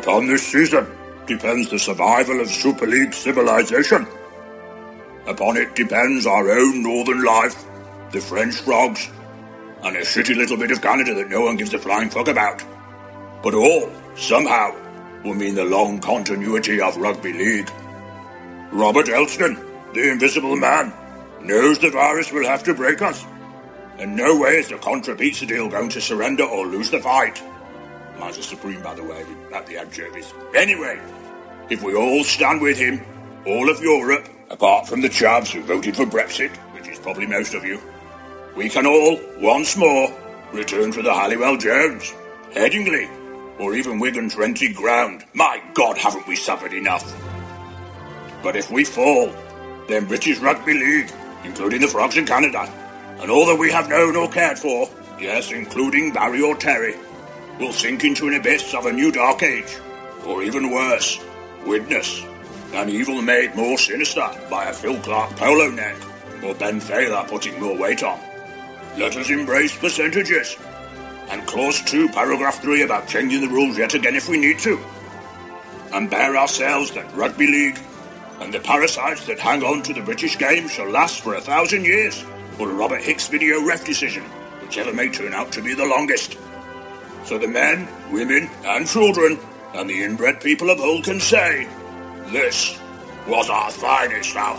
Upon this season depends the survival of Super League civilization. Upon it depends our own northern life, the French frogs, and a shitty little bit of Canada that no one gives a flying fuck about. But all, somehow, will mean the long continuity of rugby league. Robert Elston, the Invisible Man, knows the virus will have to break us. And no way is the Contra Pizza deal going to surrender or lose the fight. Mine's a supreme, by the way, at the anchovies. Anyway, if we all stand with him, all of Europe, apart from the chavs who voted for Brexit, which is probably most of you, we can all, once more, return to the Halliwell Jones, Headingley, or even Wigan's rented ground. My God, haven't we suffered enough? But if we fall, then British Rugby League, including the Frogs in Canada, and all that we have known or cared for, yes, including Barry or Terry, will sink into an abyss of a new dark age, or even worse, Widnes, an evil made more sinister by a Phil Clark polo neck, or Ben Thaler putting more weight on. Let us embrace percentages, and Clause 2, Paragraph 3 about changing the rules yet again if we need to, and bear ourselves that Rugby League and the parasites that hang on to the British game shall last for 1,000 years, or a Robert Hicks video ref decision, whichever may turn out to be the longest. So the men, women, and children, and the inbred people of Hull can say, this was our finest hour.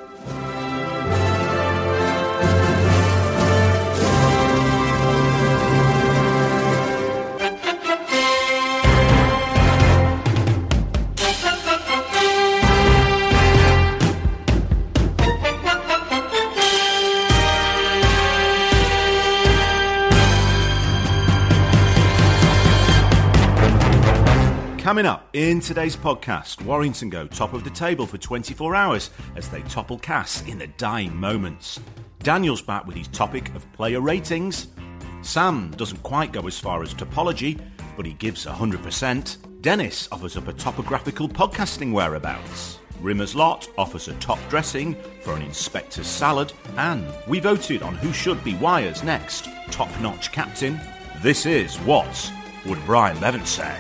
Coming up in today's podcast, Warrington go top of the table for 24 hours as they topple Cass in the dying moments. Daniel's back with his topic of player ratings. Sam doesn't quite go as far as topology, but he gives 100%. Dennis offers up a topographical podcasting whereabouts. Rimmer's Lot offers a top dressing for an inspector's salad. And we voted on who should be Wire's next top-notch captain. This is What Would Brian Levant Say?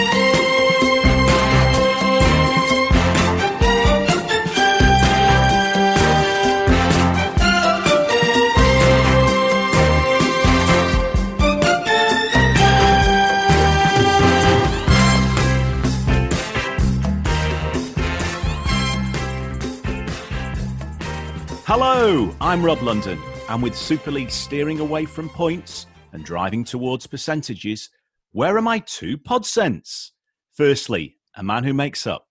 Hello, I'm Rob London, and with Super League steering away from points and driving towards percentages, where are my two pod cents? Firstly, a man who makes up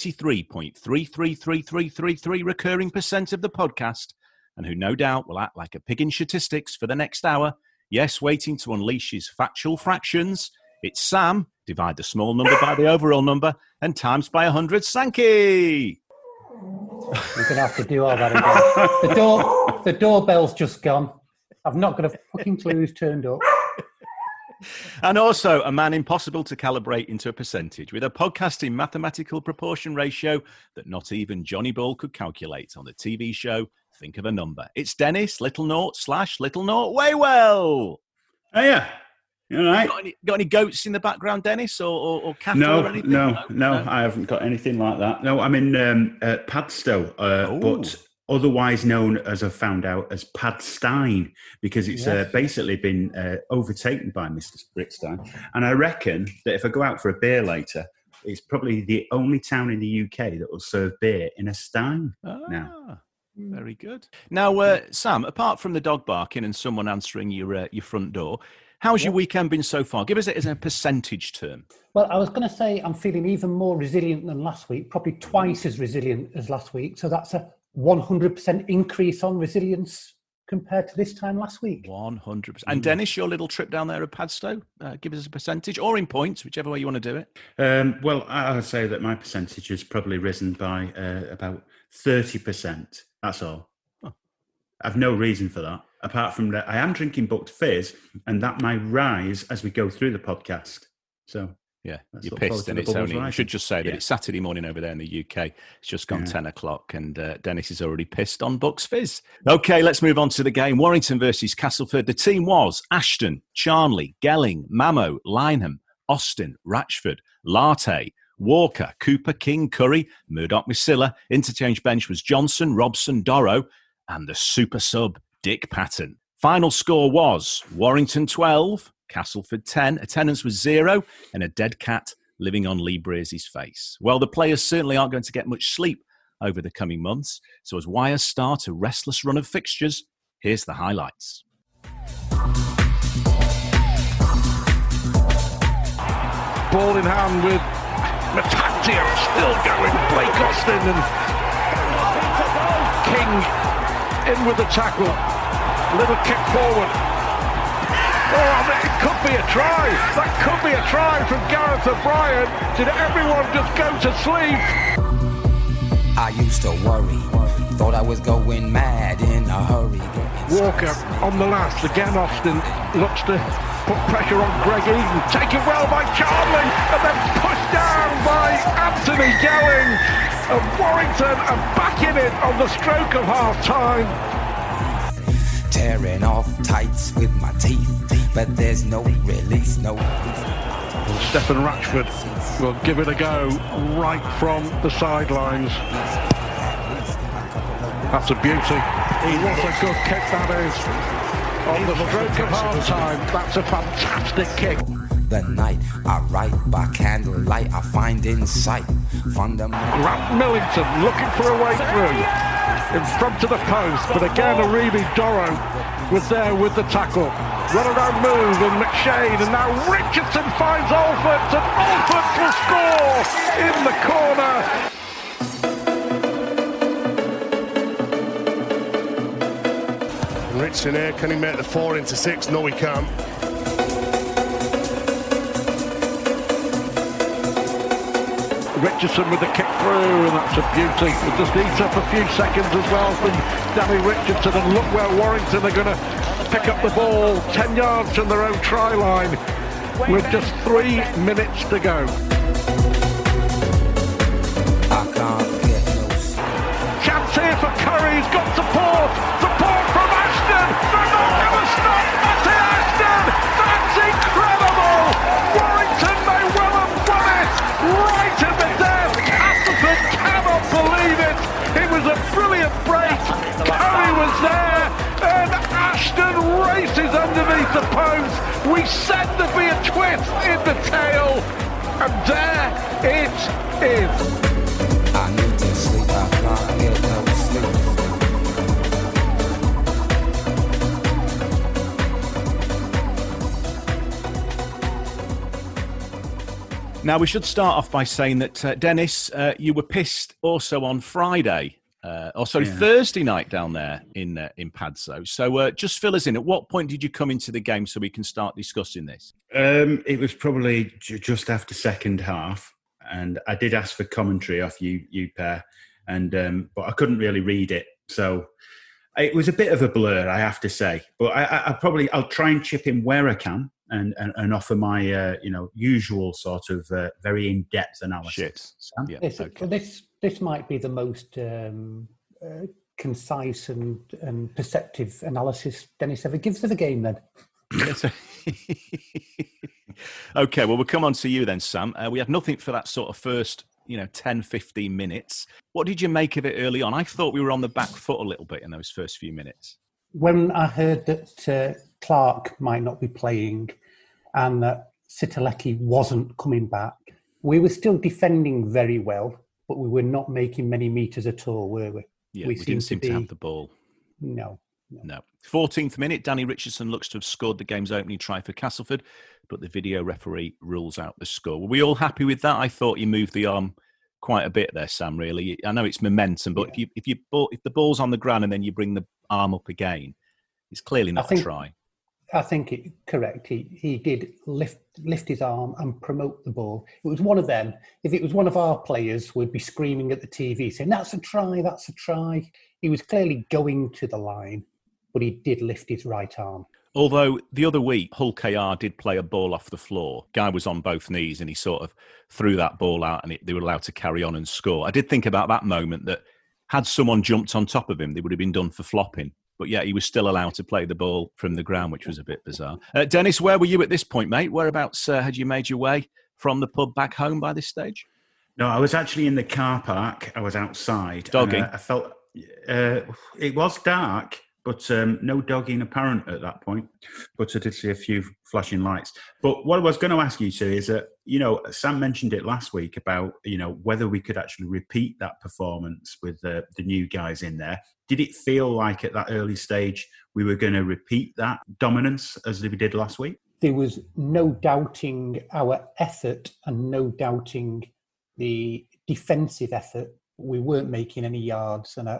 33.333333 recurring percent of the podcast, and who no doubt will act like a pig in statistics for the next hour. Yes, waiting to unleash his factual fractions. It's Sam. Divide the small number by the overall number and times by 100. Sankey! We're going to have to do all that again. The doorbell's just gone. I've not got a fucking clue who's turned up. And also a man impossible to calibrate into a percentage with a podcasting mathematical proportion ratio that not even Johnny Ball could calculate on the TV show Think of a Number. It's Dennis, little naught / little naught Waywell. Oh, yeah. You all right? Got any goats in the background, Dennis, or cattle or anything? No, I haven't got anything like that. No, I'm in Padstow, but otherwise known, as I've found out, as Padstein, because it's basically been overtaken by Mr. Brickstein. And I reckon that if I go out for a beer later, it's probably the only town in the UK that will serve beer in a stein now. Very good. Now, Sam, apart from the dog barking and someone answering your front door, how's your weekend been so far? Give us it as a percentage term. Well, I was going to say I'm feeling even more resilient than last week, probably twice as resilient as last week. So that's a 100% increase on resilience compared to this time last week. 100%. And Dennis, your little trip down there at Padstow, give us a percentage or in points, whichever way you want to do it. Well, I'll say that my percentage has probably risen by about 30%. That's all. Oh. I've no reason for that. Apart from that, I am drinking Bucked Fizz, and that might rise as we go through the podcast. So, yeah, you're pissed, and it's only. I should just say that it's Saturday morning over there in the UK. It's just gone 10 o'clock, and Dennis is already pissed on Buck's Fizz. Okay, let's move on to the game. Warrington versus Castleford. The team was Ashton, Charnley, Gelling, Mamo, Lyneham, Austin, Ratchford, Latte, Walker, Cooper, King, Curry, Murdoch, Masilla. Interchange bench was Johnson, Robson, Dorrow, and the super sub, Dick Patton. Final score was Warrington 12, Castleford 10, attendance was 0, and a dead cat living on Lee Breezy's face. Well, the players certainly aren't going to get much sleep over the coming months, so as Wyre start a restless run of fixtures, here's the highlights. Ball in hand with Matantia still going, Blake Austin and King in with the tackle, little kick forward. Oh, it could be a try. That could be a try from Gareth O'Brien. Did everyone just go to sleep? I used to worry, thought I was going mad in a hurry. Walker on the last, again Austin looks to put pressure on Greg Eden, taken well by Charlie, and then pushed down by Anthony Gelling. And Warrington are back in it on the stroke of half-time. Tearing off tights with my teeth, but there's no release, no release. And Stephen Ratchford will give it a go right from the sidelines. That's a beauty. What a good kick that is. On the stroke of half-time, that's a fantastic kick. The night I write by candlelight, I find insight. Grant Millington looking for a way through. In front of the post, but again Aribi Dorrow was there with the tackle. Run around move and McShane, and now Richardson finds Alford, and Alford will score in the corner. Richardson here, can he make the 4 into 6? No, he can't. Richardson with the kick through, and that's a beauty. It just eats up a few seconds as well from Danny Richardson, and look where Warrington are going to pick up the ball 10 yards from their own try line with just 3 minutes to go. Chance here for Curry, he's got support from Ashton. They're not going to stop Matty Ashton. That's incredible. Warrington may well have won it right at the death. Castleford cannot believe it. It was a brilliant break. Curry was there, and Ashton races underneath the post. We said there'd be a twist in the tail, and there it is. I need to sleep, I can't get no sleep. Now, we should start off by saying that, Dennis, you were pissed also on Friday, Thursday night down there in Padstow. So just fill us in. At what point did you come into the game so we can start discussing this? It was probably just after second half. And I did ask for commentary off you pair, and but I couldn't really read it, so it was a bit of a blur, I have to say. But I'll try and chip in where I can and offer my usual sort of very in-depth analysis. Yeah. Okay. This might be the most concise and perceptive analysis Dennis ever gives of a game. Then. Okay, well, we'll come on to you then, Sam. We had nothing for that sort of first, 10, 15 minutes. What did you make of it early on? I thought we were on the back foot a little bit in those first few minutes. When I heard that Clark might not be playing and that Sitalecki wasn't coming back, we were still defending very well, but we were not making many metres at all, were we? Yeah, we didn't seem to have the ball. No. 14th minute, Danny Richardson looks to have scored the game's opening try for Castleford, but the video referee rules out the score. Were we all happy with that? I thought you moved the arm quite a bit there, Sam, really. I know it's momentum, but if the ball's on the ground and then you bring the arm up again, it's clearly not a try. I think correct. He did lift his arm and promote the ball. It was one of them. If it was one of our players, we'd be screaming at the TV saying, that's a try, that's a try. He was clearly going to the line, but he did lift his right arm. Although the other week, Hull KR did play a ball off the floor. Guy was on both knees and he sort of threw that ball out and they were allowed to carry on and score. I did think about that moment that had someone jumped on top of him, they would have been done for flopping. But yeah, he was still allowed to play the ball from the ground, which was a bit bizarre. Dennis, where were you at this point, mate? Whereabouts had you made your way from the pub back home by this stage? No, I was actually in the car park. I was outside. Dogging. I felt it was dark, but no dogging apparent at that point. But I did see a few flashing lights. But what I was going to ask you, Sue, is that, Sam mentioned it last week about, whether we could actually repeat that performance with the new guys in there. Did it feel like at that early stage we were going to repeat that dominance as we did last week? There was no doubting our effort and no doubting the defensive effort. We weren't making any yards, and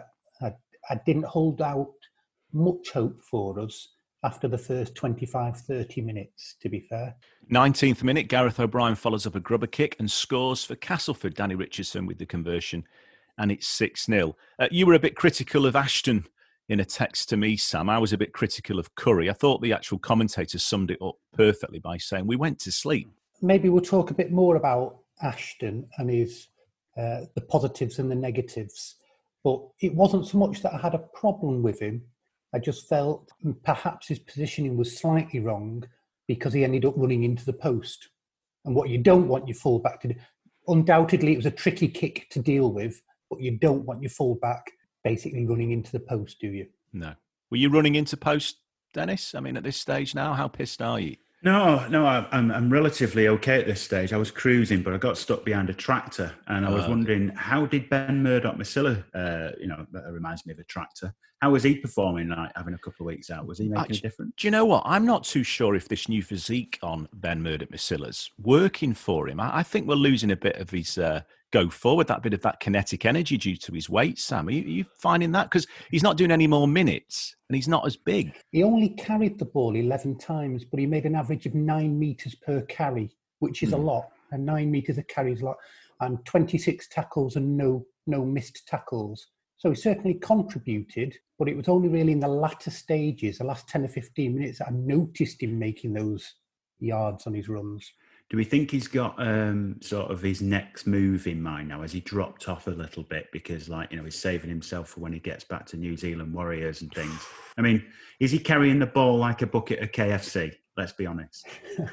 I didn't hold out much hope for us after the first 25, 30 minutes, to be fair. 19th minute, Gareth O'Brien follows up a grubber kick and scores for Castleford. Danny Richardson with the conversion, and it's 6-0. You were a bit critical of Ashton in a text to me, Sam. I was a bit critical of Curry. I thought the actual commentator summed it up perfectly by saying we went to sleep. Maybe we'll talk a bit more about Ashton and his the positives and the negatives. But it wasn't so much that I had a problem with him. I just felt perhaps his positioning was slightly wrong because he ended up running into the post. And what you don't want your fullback to do, undoubtedly it was a tricky kick to deal with, but you don't want your fullback basically running into the post, do you? No. Were you running into post, Dennis? I mean, at this stage now, how pissed are you? No, I'm relatively okay at this stage. I was cruising, but I got stuck behind a tractor, and I was wondering, how did Ben Murdoch-Masila, that reminds me of a tractor, how was he performing, like having a couple of weeks out? Was he making a difference? Do you know what? I'm not too sure if this new physique on Ben Murdoch-Masila's working for him. I think we're losing a bit of his go forward, that bit of that kinetic energy due to his weight, Sam. Are you finding that? Because he's not doing any more minutes and he's not as big. He only carried the ball 11 times, but he made an average of 9 metres per carry, which is a lot. And 9 metres a carry is a lot. And 26 tackles and no missed tackles. So he certainly contributed, but it was only really in the latter stages, the last 10 or 15 minutes, that I noticed him making those yards on his runs. Do we think he's got sort of his next move in mind now? Has he dropped off a little bit because, he's saving himself for when he gets back to New Zealand Warriors and things? I mean, is he carrying the ball like a bucket of KFC? Let's be honest.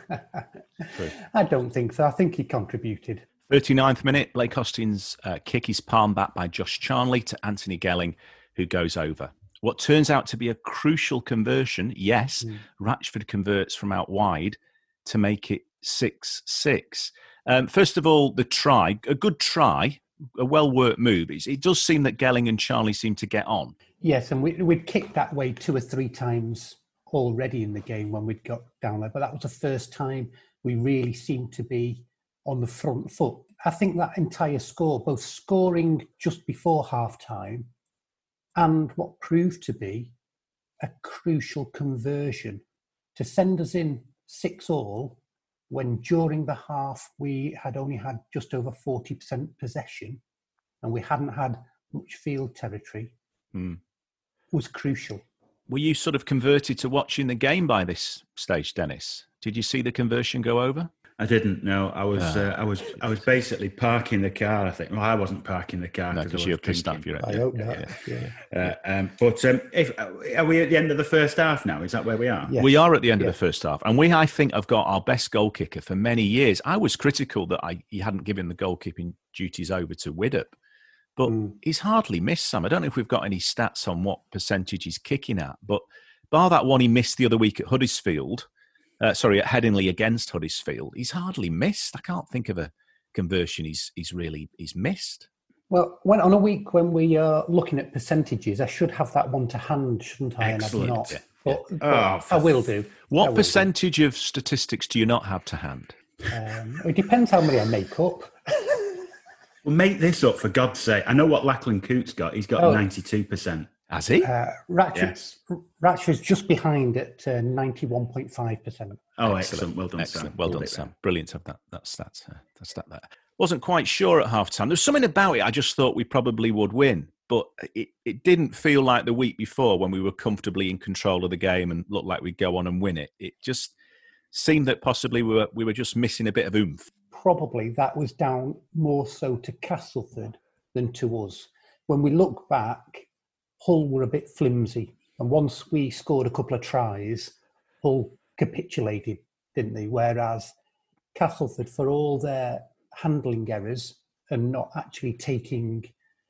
I don't think so. I think he contributed. 39th minute, Blake Austin's kick is palmed back by Josh Charnley to Anthony Gelling, who goes over. What turns out to be a crucial conversion, yes, Ratchford converts from out wide to make it 6-6. First of all, the try, a good try, a well-worked move. It does seem that Gelling and Charnley seem to get on. Yes, and we'd kicked that way 2 or 3 times already in the game when we'd got down there, but that was the first time we really seemed to be on the front foot. I think that entire score, both scoring just before half-time and what proved to be a crucial conversion to send us in 6-6 when during the half we had only had just over 40% possession and we hadn't had much field territory, was crucial. Were you sort of converted to watching the game by this stage, Dennis? Did you see the conversion go over? I didn't. No, I was basically parking the car. I think. Well, I wasn't parking the car because you're pissed off. I hope not. But are we at the end of the first half now? Is that where we are? Yes. We are at the end of the first half, and I think, have got our best goal kicker for many years. I was critical that he hadn't given the goalkeeping duties over to Widdop, but he's hardly missed some. I don't know if we've got any stats on what percentage he's kicking at, but bar that one he missed the other week at Huddersfield. At Headingley against Huddersfield, he's hardly missed. I can't think of a conversion he's missed. Well, on a week when we are looking at percentages, I should have that one to hand, shouldn't I? Excellent. And I've not. But I will do. What percentage of statistics do you not have to hand? It depends how many I make up. Well, make this up, for God's sake. I know what Lachlan Coote's got. He's got 92%. Has he? Ratchford's just behind at 91.5%. Oh, excellent. Well done, excellent. Sam. Well done, Sam. Brilliant to have that stat there. Wasn't quite sure at half-time. There's something about it I just thought we probably would win, but it didn't feel like the week before when we were comfortably in control of the game and looked like we'd go on and win it. It just seemed that possibly we were just missing a bit of oomph. Probably that was down more so to Castleford than to us. When we look back, Hull were a bit flimsy. And once we scored a couple of tries, Hull capitulated, didn't they? Whereas Castleford for all their handling errors and not actually taking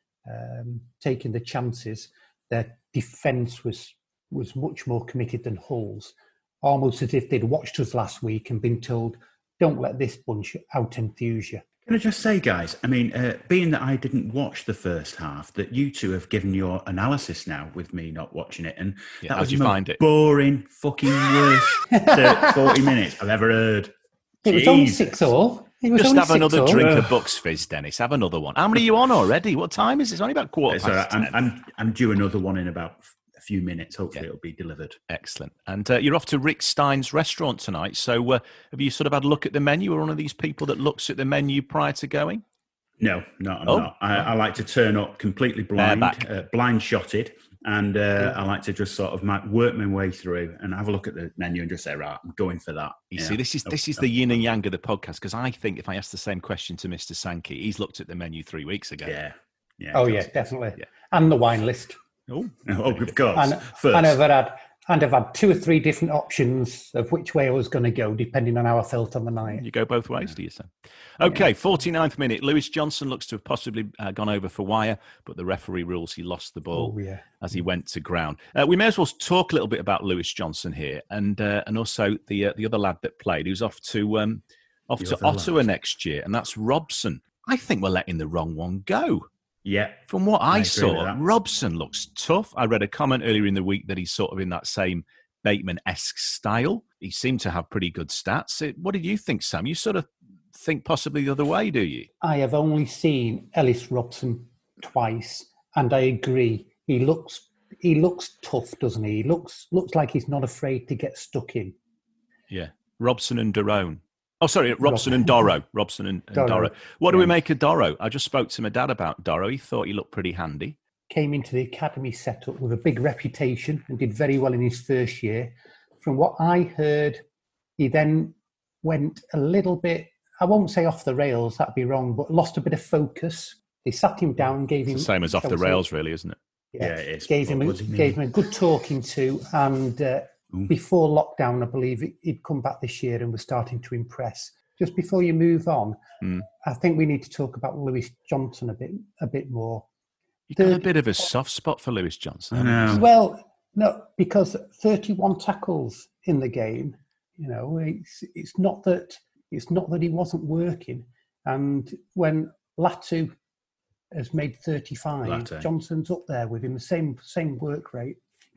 the chances. Their defence was much more committed than Hull's, almost as if they'd watched us last week and been told, don't let this bunch out-enthuse you. Can I just say, guys, I mean, being that I didn't watch the first half, that you two have given your analysis now with me not watching it, and that was the most boring, fucking worst 40 minutes I've ever heard. It was only 6-all. Just have another drink of Bucks Fizz, Dennis. Have another one. How many are you on already? What time is it? It's only about 10:15. I'm due another one in about a few minutes. Hopefully it'll be delivered. Excellent. And you're off to Rick Stein's restaurant tonight. So have you sort of had a look at the menu? Or one of these people that looks at the menu prior to going? No, I'm not. I like to turn up completely blind shotted. And I like to just sort of work my way through and have a look at the menu and just say, right, I'm going for that. You see, this is the yin and yang of the podcast, because I think if I ask the same question to Mr. Sankey, he's looked at the menu 3 weeks ago. Yeah. Yeah, definitely. Yeah. And the wine list. Oh, of course. And I've had 2 or 3 different options of which way I was going to go, depending on how I felt on the night. You go both ways, do you say? Okay, 49th minute. Lewis Johnson looks to have possibly gone over for wire, but the referee rules he lost the ball as he went to ground. We may as well talk a little bit about Lewis Johnson here, and also the other lad that played, who's off to Ottawa next year, and that's Robson. I think we're letting the wrong one go. Yeah. From what I saw, Robson looks tough. I read a comment earlier in the week that he's sort of in that same Bateman-esque style. He seemed to have pretty good stats. What did you think, Sam? You sort of think possibly the other way, do you? I have only seen Ellis Robson twice, and I agree. He looks tough, doesn't he? He looks like he's not afraid to get stuck in. Yeah. Robson and Dorone. Oh, sorry, Robson and Doro. Robson and Doro. What do we make of Doro? I just spoke to my dad about Doro. He thought he looked pretty handy. Came into the academy setup with a big reputation and did very well in his first year. From what I heard, he then went a little bit, I won't say off the rails, that'd be wrong, but lost a bit of focus. They sat him down, gave him... It's the same as off the rails, really, isn't it? Yeah, it is. Gave him a good talking to, and... before lockdown, I believe he'd come back this year and was starting to impress. Just before you move on, I think we need to talk about Lewis Johnson a bit more. You've got a bit of a soft spot for Lewis Johnson. Well, no, because 31 tackles in the game. You know, it's not that he wasn't working. And when Latu has made 35, Johnson's up there with him, the same work rate.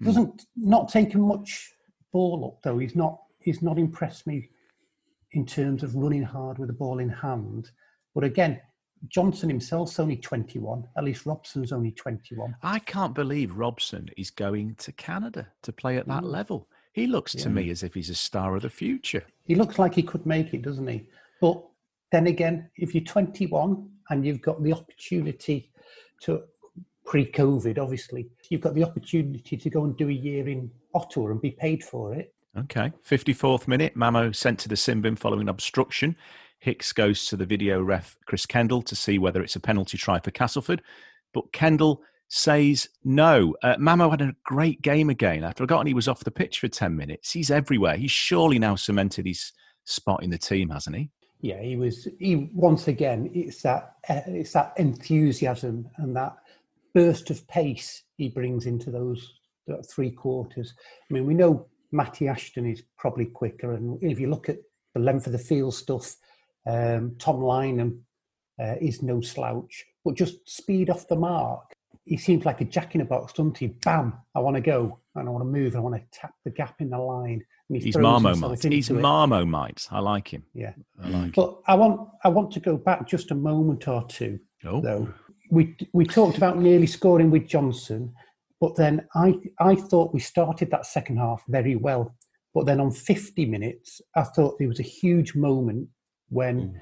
Not taking much ball up though. He's not impressed me in terms of running hard with the ball in hand. But again, Johnson himself's only 21. Ellis Robson's only 21. I can't believe Robson is going to Canada to play at that level. He looks to me as if he's a star of the future. He looks like he could make it, doesn't he? But then again, if you're 21 and you've got the opportunity to, pre-COVID, obviously, you've got the opportunity to go and do a year in Ottawa and be paid for it. Okay. 54th minute, Mamo sent to the sin bin following obstruction. Hicks goes to the video ref, Chris Kendall, to see whether it's a penalty try for Castleford. But Kendall says no. Mamo had a great game again. I'd forgotten he was off the pitch for 10 minutes. He's everywhere. He's surely now cemented his spot in the team, hasn't he? Yeah, he once again, it's that enthusiasm and that burst of pace he brings into those 3 quarters. I mean, we know Matty Ashton is probably quicker, and if you look at the length of the field stuff, Tom Lynham is no slouch, but just speed off the mark. He seems like a jack in a box, doesn't he? Bam! I want to go, and I want to move, I want to tap the gap in the line. And he's Marmite. He's Marmite. I like him. Yeah, I like him. But I want to go back just a moment or two, though. We talked about nearly scoring with Johnson, but then I thought we started that second half very well. But then on 50 minutes, I thought there was a huge moment when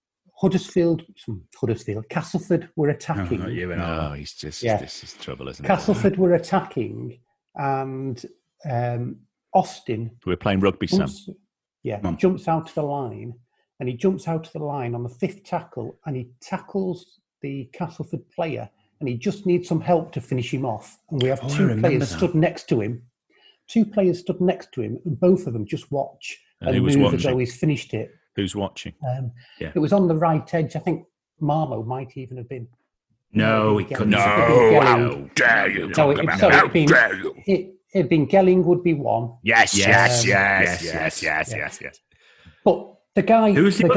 Castleford were attacking. This is trouble, isn't it? Castleford were attacking, and Austin... We're playing rugby, Sam. Jumps out of the line, and he jumps out of the line on the 5th tackle, and he tackles the Castleford player, and he just needs some help to finish him off. And we have 2 players stood next to him. 2 players stood next to him, and both of them just watch and move as though he's finished it. Who's watching? It was on the right edge. I think Marmo might even have been. No, he couldn't. No, how dare you talk about it? How dare you? It'd been Gelling would be one. Yes. But the guy, Who's the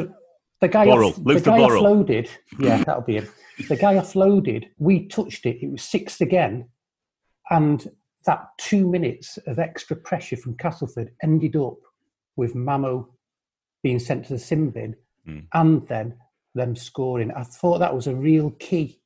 guy Burrell. offloaded. Yeah, that'll be him. The guy offloaded. We touched it. It was sixth again, and that 2 minutes of extra pressure from Castleford ended up with Mamo being sent to the sin bin, and then them scoring. I thought that was a real key.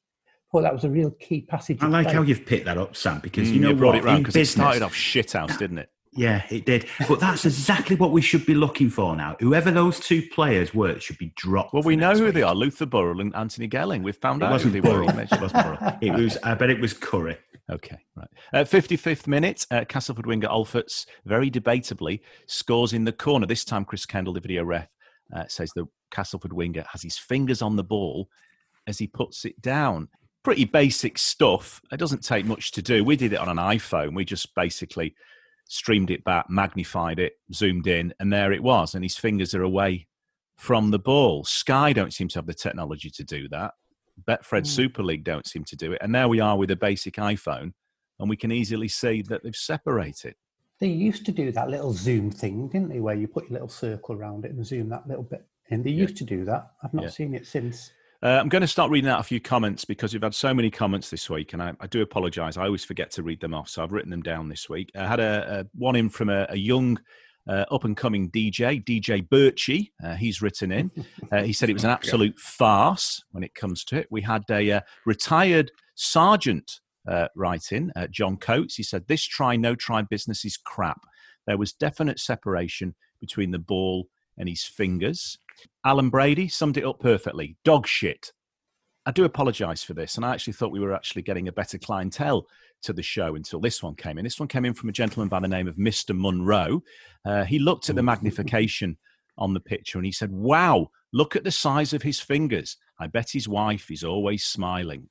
Passage. I like how you've picked that up, Sam, because you know brought what? it round because it started off shithouse, didn't it? Yeah, it did. But that's exactly what we should be looking for now. Whoever those two players were should be dropped. Well, we know who they are: Luther Burrell and Anthony Gelling. We've found out who they were. It was. I bet it was Curry. Okay, right. 55th minute, Castleford winger Alferts, very debatably, scores in the corner. This time, Chris Kendall, the video ref, says the Castleford winger has his fingers on the ball as he puts it down. Pretty basic stuff. It doesn't take much to do. We did it on an iPhone. We just basically streamed it back, magnified it, zoomed in, and there it was. And his fingers are away from the ball. Sky don't seem to have the technology to do that. Betfred Super League don't seem to do it. And there we are with a basic iPhone, and we can easily see that they've separated. They used to do that little zoom thing, didn't they, where you put your little circle around it and zoom that little bit in. They used to do that. I've not seen it since. I'm going to start reading out a few comments because we've had so many comments this week, and I do apologise. I always forget to read them off, so I've written them down this week. I had a one in from a young up-and-coming DJ Birchie. He's written in. He said it was an absolute farce when it comes to it. We had a retired sergeant write in, John Coates. He said, this try, no try business is crap. There was definite separation between the ball and his fingers. Alan Brady summed it up perfectly. Dog shit. I do apologise for this, and I actually thought we were actually getting a better clientele to the show until this one came in. This one came in from a gentleman by the name of Mr. Munro. He looked at the magnification on the picture and he said, wow, look at the size of his fingers. I bet his wife is always smiling.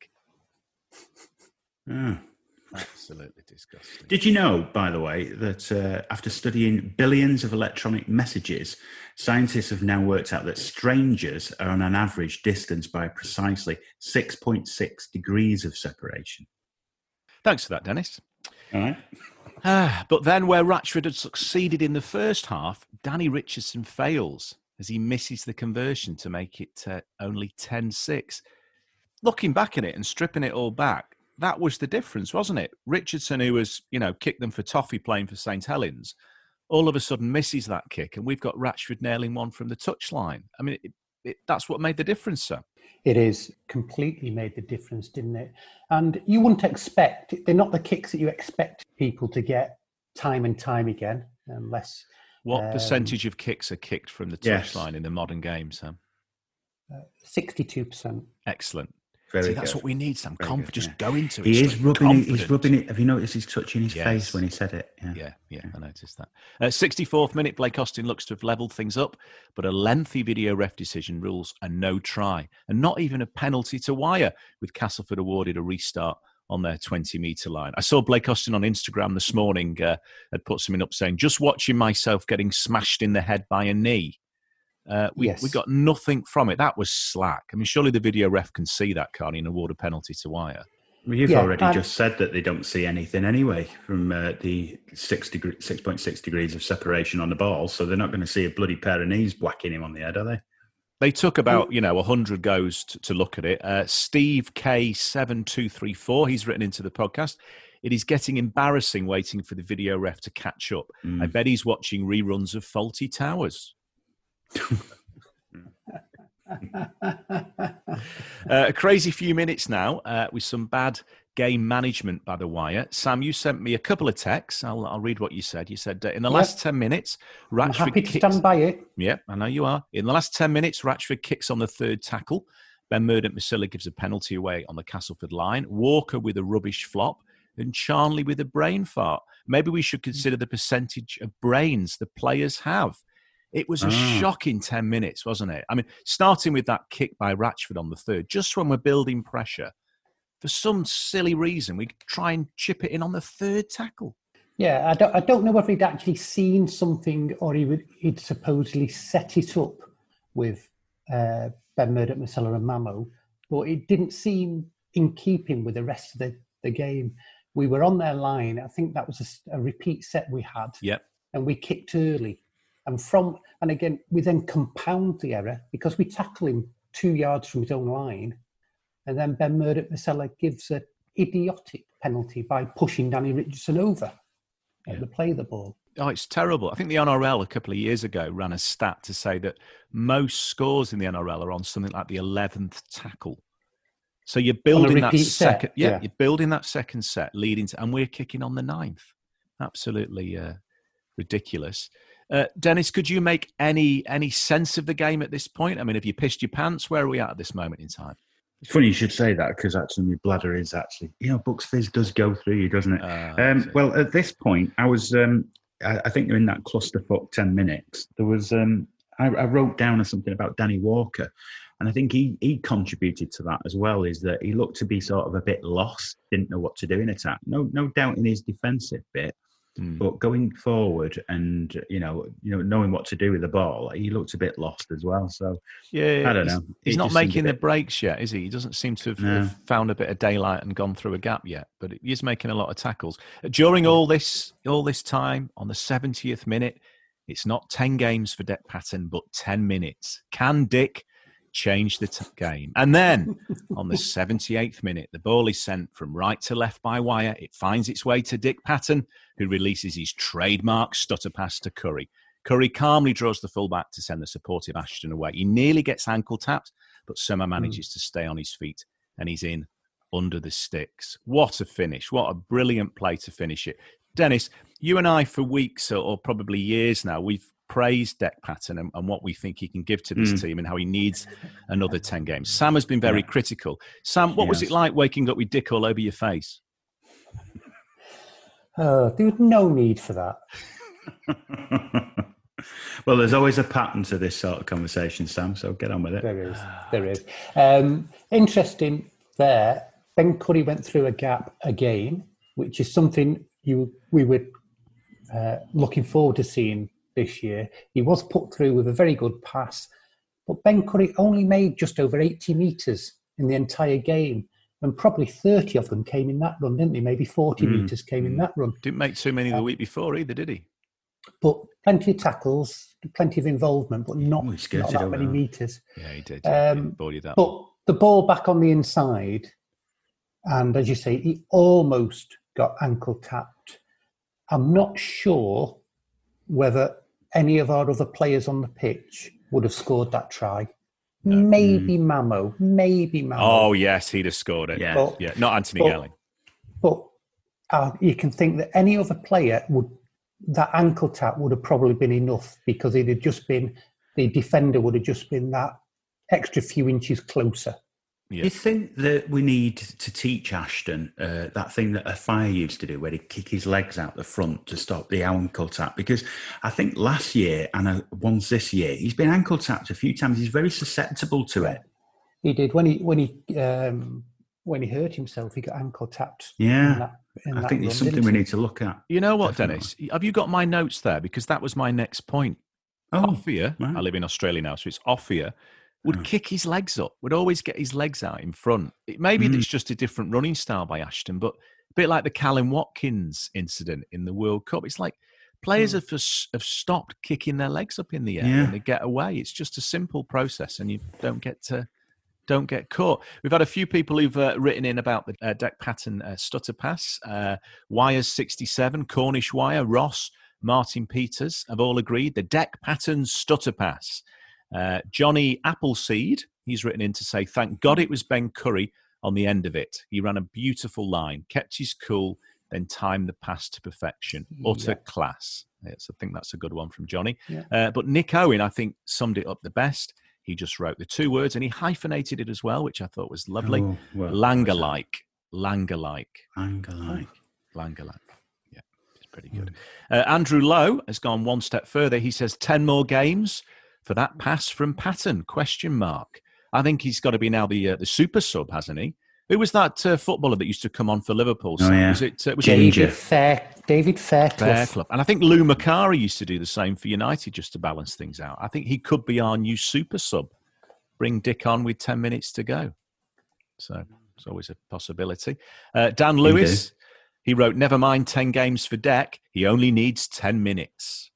Absolutely disgusting. Did you know, by the way, that after studying billions of electronic messages, scientists have now worked out that strangers are on an average distance by precisely 6.6 degrees of separation? Thanks for that, Dennis. All right. But then where Ratchford had succeeded in the first half, Danny Richardson fails as he misses the conversion to make it only 10-6. Looking back at it and stripping it all back, that was the difference, wasn't it? Richardson, who was, kicked them for toffee playing for St. Helens, all of a sudden misses that kick, and we've got Ratchford nailing one from the touchline. I mean, that's what made the difference, sir. It is completely made the difference, didn't it? And you wouldn't expect, they're not the kicks that you expect people to get time and time again, unless... What percentage of kicks are kicked from the touchline in the modern game, Sam? 62%. Excellent. Very that's what we need, Sam. Just go into it. He's rubbing it. Have you noticed he's touching his face when he said it? Yeah, I noticed that. 64th minute, Blake Austin looks to have levelled things up, but a lengthy video ref decision rules a no try, and not even a penalty to wire, with Castleford awarded a restart on their 20-metre line. I saw Blake Austin on Instagram this morning had put something up saying, just watching myself getting smashed in the head by a knee. We got nothing from it. That was slack. I mean, surely the video ref can see that, can't he, and award a penalty to wire. Well, you've already just said that they don't see anything anyway from the 6.6 degrees of separation on the ball, so they're not going to see a bloody pair of knees whacking him on the head, are they? They took about, 100 goes to look at it. Steve K7234, he's written into the podcast, it is getting embarrassing waiting for the video ref to catch up. I bet he's watching reruns of Faulty Towers. A crazy few minutes now with some bad game management by the wire. Sam, you sent me a couple of texts. I'll read what you said. You said in the last 10 minutes, Ratchford I'm happy to stand by it. Yeah, I know you are. In the last 10 minutes, Ratchford kicks on the third tackle. Ben Murdoch-Masilla gives a penalty away on the Castleford line. Walker with a rubbish flop. And Charnley with a brain fart. Maybe we should consider the percentage of brains the players have. It was a shocking 10 minutes, wasn't it? I mean, starting with that kick by Ratchford on the third, just when we're building pressure, for some silly reason, we try and chip it in on the third tackle. Yeah, I don't know whether he'd actually seen something or he'd supposedly set it up with Ben Murdoch, Masella and Mamo, but it didn't seem in keeping with the rest of the game. We were on their line. I think that was a repeat set we had. Yep. And we kicked early. And again, we then compound the error because we tackle him 2 yards from his own line. And then Ben Murdoch, Masella gives an idiotic penalty by pushing Danny Richardson over. To play the ball. Oh, it's terrible. I think the NRL a couple of years ago ran a stat to say that most scores in the NRL are on something like the 11th tackle. So you're building that second, you're building that second set, leading to, and we're kicking on the 9th. Absolutely ridiculous. Dennis, could you make any sense of the game at this point? I mean, have you pissed your pants? Where are we at this moment in time? It's funny you should say that because actually my bladder is actually, Bucks Fizz does go through you, doesn't it? Well, at this point, I was, I think in that clusterfuck 10 minutes, there was, I wrote down something about Danny Walker, and I think he contributed to that as well, is that he looked to be sort of a bit lost, didn't know what to do in attack. No doubt in his defensive bit, but going forward and, knowing what to do with the ball, he looked a bit lost as well. So, I don't know. He's not making the breaks yet, is he? He doesn't seem to have found a bit of daylight and gone through a gap yet, but he is making a lot of tackles. During all this time, on the 70th minute, it's not 10 games for Dick Patton, but 10 minutes. Can Dick change the game? And then on the 78th minute, the ball is sent from right to left by wire. It finds its way to Dick Patton, who releases his trademark stutter pass to Curry. Curry calmly draws the fullback to send the supportive Ashton away. He nearly gets ankle tapped, but somehow manages to stay on his feet, and he's in under the sticks. What a finish. What a brilliant play to finish it. Dennis, you and I for weeks or probably years now, we've praised Dick Patton and what we think he can give to this team and how he needs another 10 games. Sam has been very critical. Sam, what was it like waking up with Dick all over your face? There was no need for that. Well, there's always a pattern to this sort of conversation, Sam, so get on with it. There is. Interesting there, Ben Curry went through a gap again, which is something we were looking forward to seeing this year. He was put through with a very good pass, but Ben Curry only made just over 80 metres in the entire game, and probably 30 of them came in that run, didn't they? Maybe 40 metres came in that run. Didn't make too many the week before either, did he? But plenty of tackles, plenty of involvement, but not that many metres. Yeah, he did. But the ball back on the inside, and as you say, he almost got ankle tapped. I'm not sure whether any of our other players on the pitch would have scored that try. No. Maybe Mamo. Oh, yes, he'd have scored it. Yeah, not Anthony Gelling. But you can think that any other player that ankle tap would have probably been enough, because the defender would have just been that extra few inches closer. Yeah. Do you think that we need to teach Ashton that thing that Afire used to do, where he'd kick his legs out the front to stop the ankle tap? Because I think last year and once this year, he's been ankle tapped a few times. He's very susceptible to it. He did when he hurt himself. He got ankle tapped. Yeah, I think it's something we need to look at. You know what, Dennis? Have you got my notes there? Because that was my next point. Offia, right. I live in Australia now, so it's Offia. Would kick his legs up, would always get his legs out in front. Maybe it's just a different running style by Ashton, but a bit like the Callum Watkins incident in the World Cup. It's like players have stopped kicking their legs up in the air when they get away. It's just a simple process, and you don't get caught. We've had a few people who've written in about the Dick Patton stutter pass. Wires 67, Cornish Wire, Ross, Martin Peters have all agreed the Dick Patton stutter pass. Johnny Appleseed, he's written in to say, thank God it was Ben Curry on the end of it. He ran a beautiful line, kept his cool, then timed the pass to perfection. Utter class. Yes, I think that's a good one from Johnny. Yeah. But Nick Owen, I think, summed it up the best. He just wrote the two words and he hyphenated it as well, which I thought was lovely. Langer-like. Langer-like. Langer-like. Yeah, it's pretty good. Andrew Lowe has gone one step further. He says 10 more games for that pass from Patton, ? I think he's got to be now the super sub, hasn't he? Who was that footballer that used to come on for Liverpool? Oh, yeah. Was it Ginger. David Fairclough. And I think Lou Macari used to do the same for United just to balance things out. I think he could be our new super sub. Bring Dick on with 10 minutes to go. So it's always a possibility. Dan Lewis, he wrote, never mind 10 games for Deck. He only needs 10 minutes.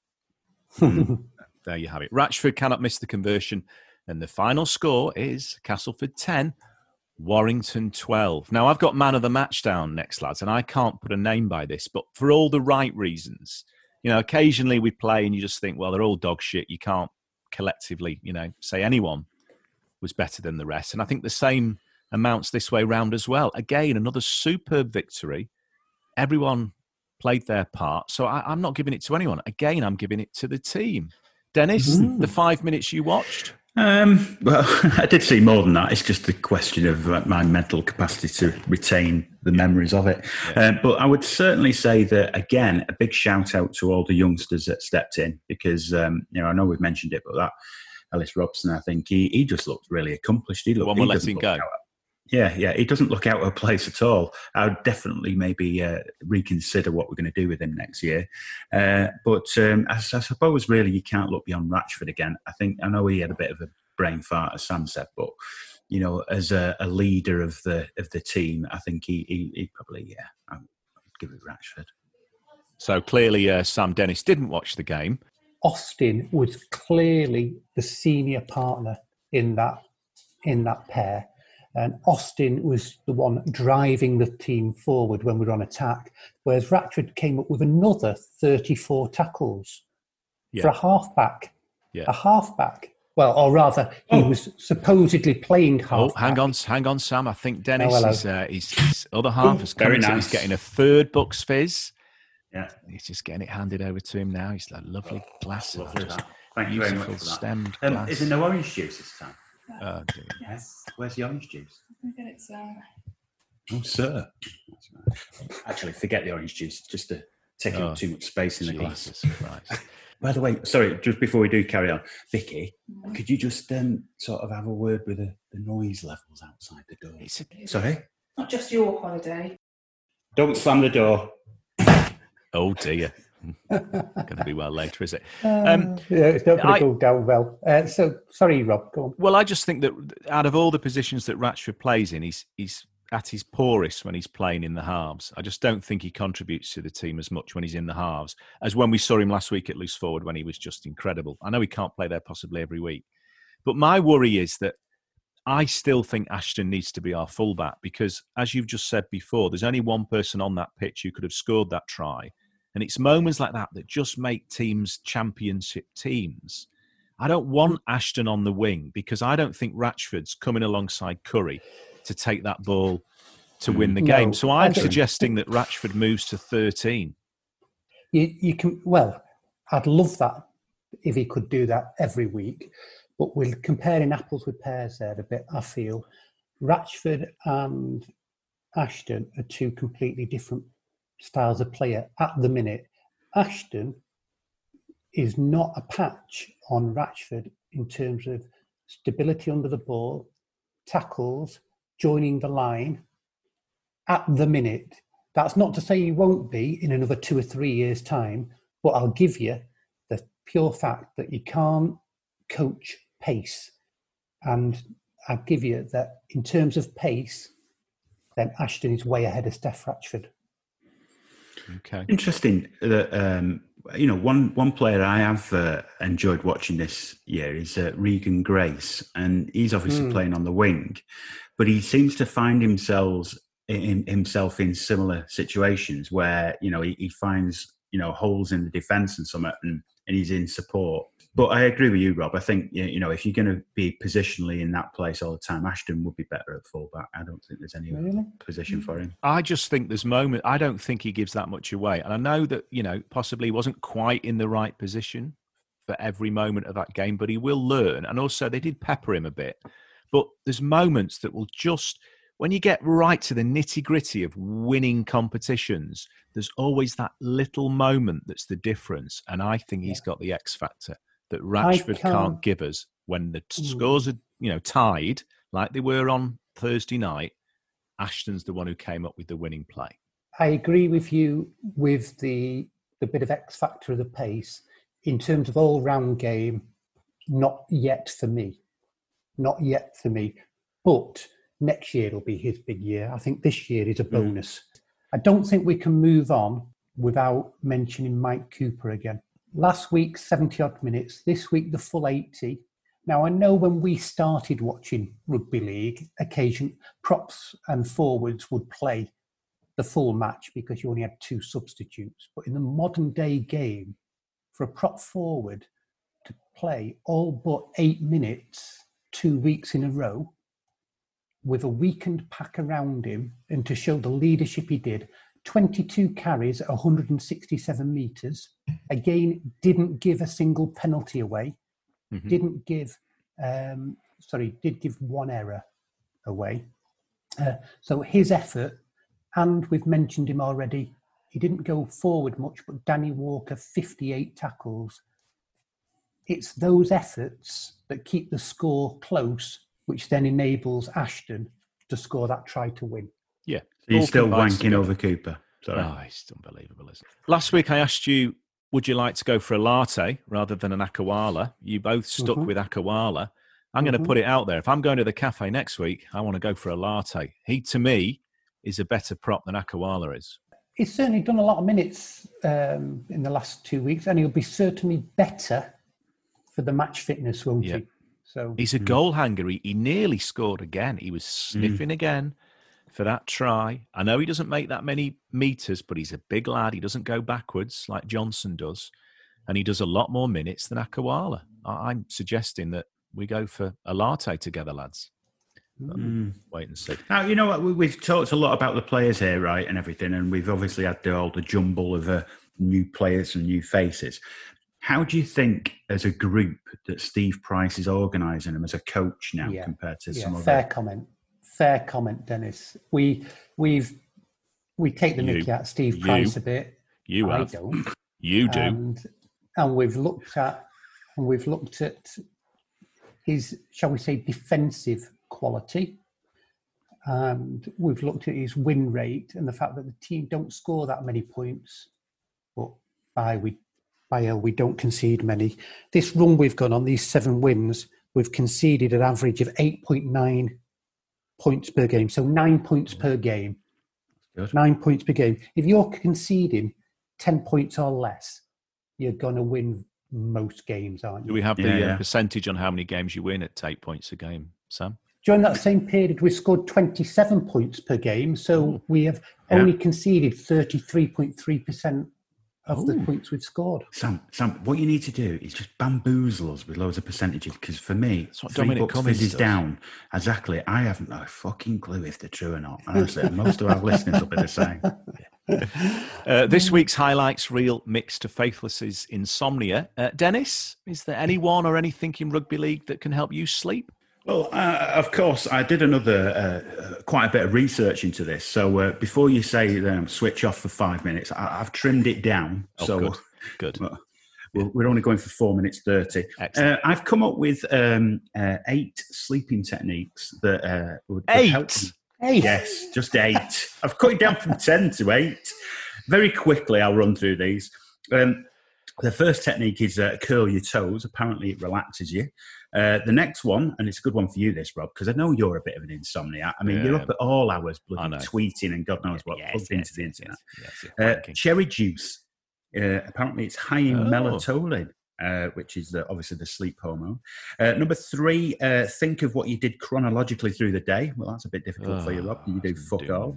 There you have it. Ratchford cannot miss the conversion. And the final score is Castleford 10, Warrington 12. Now, I've got man of the match down next, lads, and I can't put a name by this, but for all the right reasons. Occasionally we play and you just think, well, they're all dog shit. You can't collectively, say anyone was better than the rest. And I think the same amounts this way round as well. Again, another superb victory. Everyone played their part. So I'm not giving it to anyone. Again, I'm giving it to the team. Dennis, the 5 minutes you watched? Well, I did see more than that. It's just a question of my mental capacity to retain the memories of it. Yeah. But I would certainly say that, again, a big shout out to all the youngsters that stepped in because, I know we've mentioned it, but that Ellis Robson, I think he just looked really accomplished. He looked, one more letting go. Yeah, he doesn't look out of place at all. I would definitely maybe reconsider what we're going to do with him next year. But I suppose really you can't look beyond Ratchford again. I know he had a bit of a brain fart, as Sam said, but as a leader of the team, I think he probably I'd give it Ratchford. So clearly, Sam Dennis didn't watch the game. Austin was clearly the senior partner in that pair. And Austin was the one driving the team forward when we were on attack, whereas Ratchford came up with another 34 tackles for a halfback. Yeah. A halfback. Well, or rather, he was supposedly playing halfback. Hang on, Sam. I think Dennis, his other half is coming. Nice. He's getting a third Bucks fizz. Yeah. He's just getting it handed over to him now. He's got a lovely glass. Thank you very much for that. Stemmed glass. Is there no orange juice this time? Oh, dear. Yes. Where's the orange juice? I'll get it, sir. Oh, sir. Actually, forget the orange juice. Just to take up too much space in the glass. Christ. By the way, sorry, just before we do carry on, Vicky, could you just sort of have a word with the noise levels outside the door? Sorry? Not just your holiday. Don't slam the door. Oh, dear. Going to be well later, is it? It's not going to go down well. So, sorry, Rob, go on. Well, I just think that out of all the positions that Ratchford plays in, he's at his poorest when he's playing in the halves. I just don't think he contributes to the team as much when he's in the halves as when we saw him last week at loose forward when he was just incredible. I know he can't play there possibly every week. But my worry is that I still think Ashton needs to be our fullback because, as you've just said before, there's only one person on that pitch who could have scored that try. And it's moments like that just make teams championship teams. I don't want Ashton on the wing because I don't think Ratchford's coming alongside Curry to take that ball to win the game. So I'm suggesting that Ratchford moves to 13. You can. Well, I'd love that if he could do that every week. But we're comparing apples with pears there a bit, I feel. Ratchford and Ashton are two completely different styles of player at the minute. Ashton is not a patch on Ratchford in terms of stability under the ball, tackles, joining the line at the minute. That's not to say he won't be in another 2 or 3 years' time, but I'll give you the pure fact that you can't coach pace. And I'll give you that in terms of pace, then Ashton is way ahead of Steph Ratchford. Okay. Interesting that one player I have enjoyed watching this year is Regan Grace, and he's obviously playing on the wing, but he seems to find himself in similar situations where he finds holes in the defence and something, and he's in support. But I agree with you, Rob. I think if you're going to be positionally in that place all the time, Ashton would be better at fullback. I don't think there's any position for him. I just think there's moments. I don't think he gives that much away, and I know that possibly he wasn't quite in the right position for every moment of that game, but he will learn. And also, they did pepper him a bit. But there's moments that will just, when you get right to the nitty-gritty of winning competitions, there's always that little moment that's the difference. And I think he's got the X factor that Ratchford can't give us when the scores are, tied, like they were on Thursday night. Ashton's the one who came up with the winning play. I agree with you with the bit of X factor of the pace. In terms of all-round game, not yet for me. Not yet for me. But next year will be his big year. I think this year is a bonus. I don't think we can move on without mentioning Mike Cooper again. Last week, 70-odd minutes. This week, the full 80. Now, I know when we started watching rugby league, occasion props and forwards would play the full match because you only had 2 substitutes. But in the modern day game, for a prop forward to play all but 8 minutes, 2 weeks in a row, with a weakened pack around him, and to show the leadership he did, 22 carries at 167 metres. Again, didn't give a single penalty away. Did give 1 error away. So his effort, and we've mentioned him already, he didn't go forward much, but Danny Walker, 58 tackles. It's those efforts that keep the score close, which then enables Ashton to score that try to win. Yeah. So you're still wanking over Cooper. Sorry. Oh, it's unbelievable, isn't it? Last week I asked you, would you like to go for a latte rather than an Akawala? You both stuck with Akawala. I'm going to put it out there. If I'm going to the cafe next week, I want to go for a latte. He, to me, is a better prop than Akawala is. He's certainly done a lot of minutes in the last 2 weeks, and he'll be certainly better for the match fitness, won't he? So he's a goal hanger. He nearly scored again. He was sniffing again for that try. I know he doesn't make that many meters, but he's a big lad. He doesn't go backwards like Johnson does, and he does a lot more minutes than Akawala. I'm suggesting that we go for a latte together, lads. Wait and see. Now, you know what? We've talked a lot about the players here, right, and everything, and we've obviously had all the jumble of new players and new faces. How do you think, as a group, that Steve Price is organising them as a coach now compared to some other? Fair comment, Dennis. We take the mickey out of Steve Price a bit. I don't. You do. And we've looked at his, shall we say, defensive quality, and we've looked at his win rate and the fact that the team don't score that many points, but we don't concede many. This run we've gone on, these 7 wins, we've conceded an average of 8.9 points per game, so 9 points per game. Good. 9 points per game. If you're conceding 10 points or less, you're going to win most games, aren't you? Do we have the percentage on how many games you win at 8 points a game, Sam? During that same period, we scored 27 points per game, so we have only conceded 33.3% of the points we've scored. Sam, what you need to do is just bamboozle us with loads of percentages, because for me, that's what 3 Dominic bucks fizzes down. Exactly. I haven't a fucking clue if they're true or not. And honestly, most of our listeners will be the same. This week's highlights reel mixed to Faithless's Insomnia. Dennis, is there anyone or anything in rugby league that can help you sleep? Well, of course, I did another quite a bit of research into this. So before you say switch off for 5 minutes, I've trimmed it down. Good. We're only going for 4 minutes 30. I've come up with 8 sleeping techniques that would help. 8? Yes, just 8. I've cut it down from 10 to 8. Very quickly, I'll run through these. The first technique is curl your toes. Apparently, it relaxes you. The next one, and it's a good one for you, this, Rob, because I know you're a bit of an insomniac. I mean, you're up at all hours, bloody tweeting and God knows what, plugged into the internet. Cherry juice. Apparently, it's high in melatonin, which is obviously the sleep hormone. Number 3, think of what you did chronologically through the day. Well, that's a bit difficult for you, Rob. You do fuck all.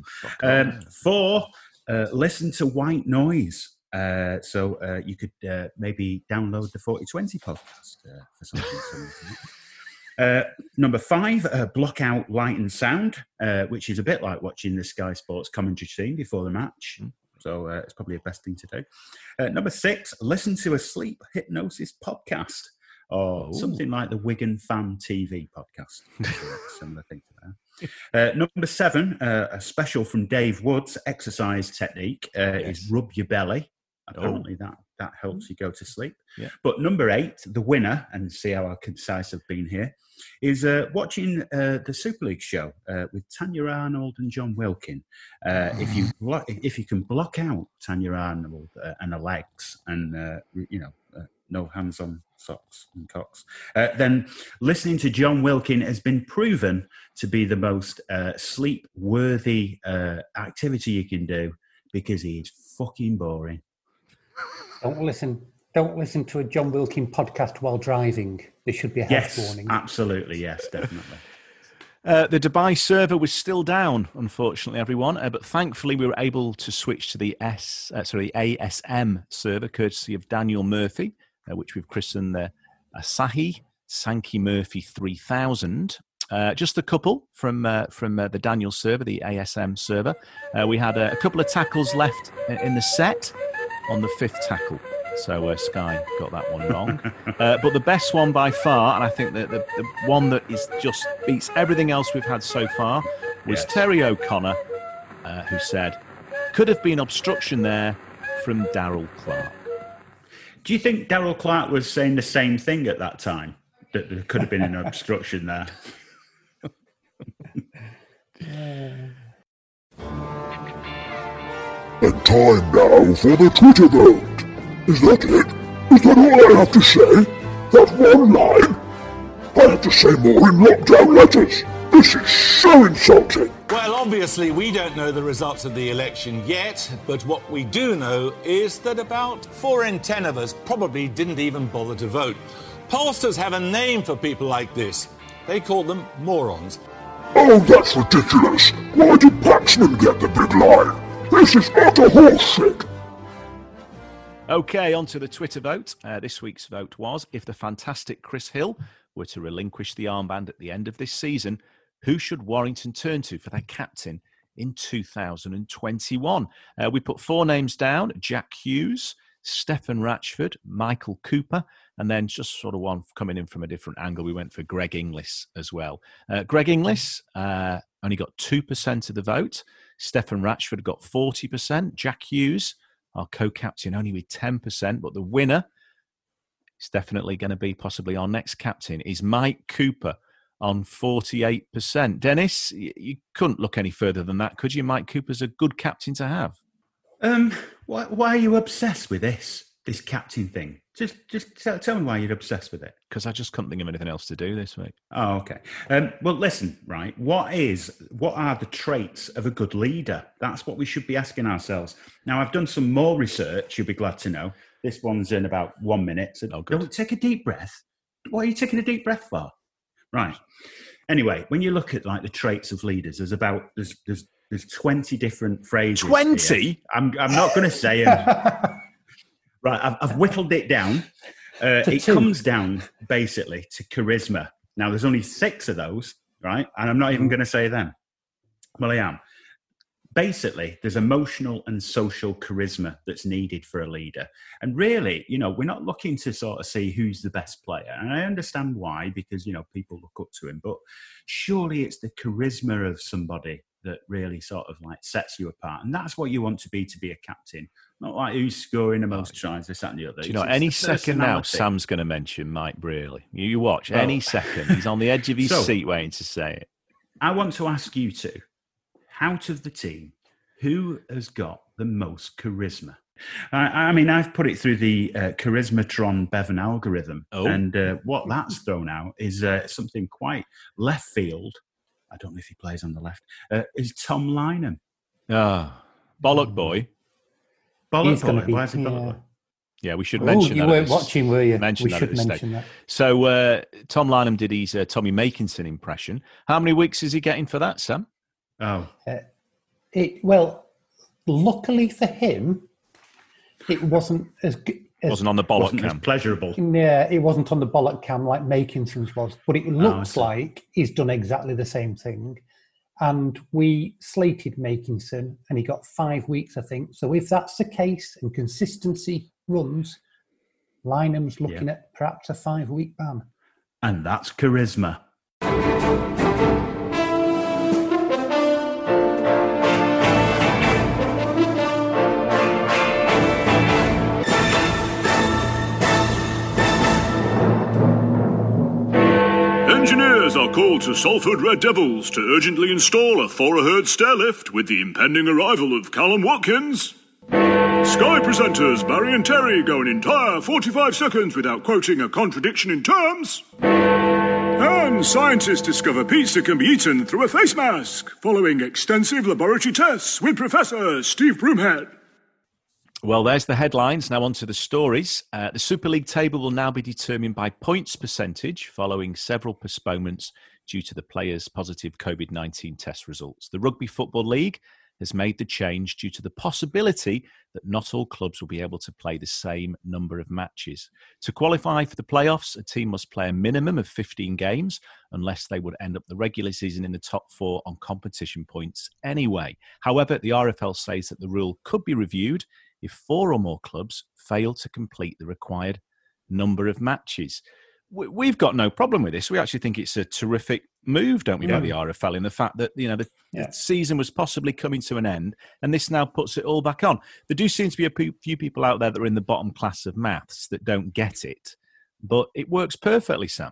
4, listen to white noise. So you could maybe download the 4020 podcast for something. Number 5, block out light and sound, which is a bit like watching the Sky Sports commentary scene before the match. So it's probably the best thing to do. Number 6, listen to a sleep hypnosis podcast, or something like the Wigan Fan TV podcast. Similar thing to that. Number 7, a special from Dave Woods exercise technique is rub your belly. Apparently that that helps you go to sleep. Yeah. But number 8, the winner, and see how concise I've been here, is watching the Super League show with Tanya Arnold and John Wilkin. If you can block out Tanya Arnold and her legs and no hands on socks and cocks, then listening to John Wilkin has been proven to be the most sleep-worthy activity you can do, because he is fucking boring. Don't listen to a John Wilkin podcast while driving. There should be a health warning. Absolutely, yes, definitely. The Dubai server was still down, unfortunately, everyone. But thankfully, we were able to switch to the ASM server, courtesy of Daniel Murphy, which we've christened the Asahi Sankey Murphy 3000. Just a couple from the Daniel server, the ASM server. We had a couple of tackles left in the set on the 5th tackle. So Sky got that one wrong. But the best one by far, and I think that the one that is just beats everything else we've had so far, was Terry O'Connor, who said, could have been obstruction there from Darryl Clark. Do you think Darryl Clark was saying the same thing at that time? That there could have been an obstruction there? And time now for the Twitter vote. Is that it? Is that all I have to say? That one line? I have to say more in lockdown letters. This is so insulting. Well, obviously, we don't know the results of the election yet, but what we do know is that about 4 in 10 of us probably didn't even bother to vote. Pollsters have a name for people like this. They call them morons. Oh, that's ridiculous. Why did Paxman get the big line? This is utter horseshit. Okay, on to the Twitter vote. This week's vote was, if the fantastic Chris Hill were to relinquish the armband at the end of this season, who should Warrington turn to for their captain in 2021? We put 4 names down: Jack Hughes, Stephen Ratchford, Michael Cooper, and then just sort of one coming in from a different angle, we went for Greg Inglis as well. Greg Inglis only got 2% of the vote. Stephen Ratchford got 40%. Jack Hughes, our co-captain, only with 10%. But the winner is definitely going to be possibly our next captain, is Mike Cooper on 48%. Dennis, you couldn't look any further than that, could you? Mike Cooper's a good captain to have. Why are you obsessed with this captain thing? Just tell me why you're obsessed with it. Because I just couldn't think of anything else to do this week. Oh, okay. Well, listen, right. What are the traits of a good leader? That's what we should be asking ourselves. Now, I've done some more research, you'll be glad to know. This one's in about 1 minute. So don't take a deep breath. What are you taking a deep breath for? Right. Anyway, when you look at like the traits of leaders, there's 20 different phrases. 20? Here. I'm not going to say them. Right, I've whittled it down. It comes down basically to charisma. Now, there's only 6 of those, right? And I'm not even going to say them. Well, I am. Basically, there's emotional and social charisma that's needed for a leader. And really, we're not looking to sort of see who's the best player. And I understand why, because, people look up to him. But surely it's the charisma of somebody that really sort of like sets you apart. And that's what you want to be a captain. Not like who's scoring the most tries, this, that and the other. Do you know, any second now, Sam's going to mention Mike Brearley. You watch, any second. He's on the edge of his seat waiting to say it. I want to ask you two, out of the team, who has got the most charisma? I mean, I've put it through the Charismatron Bevan algorithm. Oh. And what that's thrown out is something quite left field. I don't know if he plays on the left. Is Tom Lynham. Bollock boy. Bollock boy. Why is he Bollock boy? Yeah, we should mention that. You weren't watching, were you? We should mention that. So Tom Lynham did his Tommy Makinson impression. How many weeks is he getting for that, Sam? Oh. Well, luckily for him, it wasn't as good. Wasn't on the Bollock cam. As pleasurable. Yeah, it wasn't on the Bollock cam like Makinson's was, but it looks like he's done exactly the same thing. And we slated Makinson, and he got 5 weeks, I think. So if that's the case and consistency runs, Lynham's looking at perhaps a 5-week ban. And that's charisma. to Salford Red Devils to urgently install a Foraherd stairlift with the impending arrival of Callum Watkins. Sky presenters Barry and Terry go an entire 45 seconds without quoting a contradiction in terms. And scientists discover pizza can be eaten through a face mask, following extensive laboratory tests with Professor Steve Broomhead. Well, there's the headlines. Now on to the stories. The Super League table will now be determined by points percentage following several postponements due to the players' positive COVID-19 test results. The Rugby Football League has made the change due to the possibility that not all clubs will be able to play the same number of matches. To qualify for the playoffs, a team must play a minimum of 15 games unless they would end up the regular season in the top 4 on competition points anyway. However, the RFL says that the rule could be reviewed if 4 or more clubs fail to complete the required number of matches. We've got no problem with this. We actually think it's a terrific move, don't we, by the RFL, in the fact that the season was possibly coming to an end, and this now puts it all back on. There do seem to be a few people out there that are in the bottom class of maths that don't get it, but it works perfectly, Sam.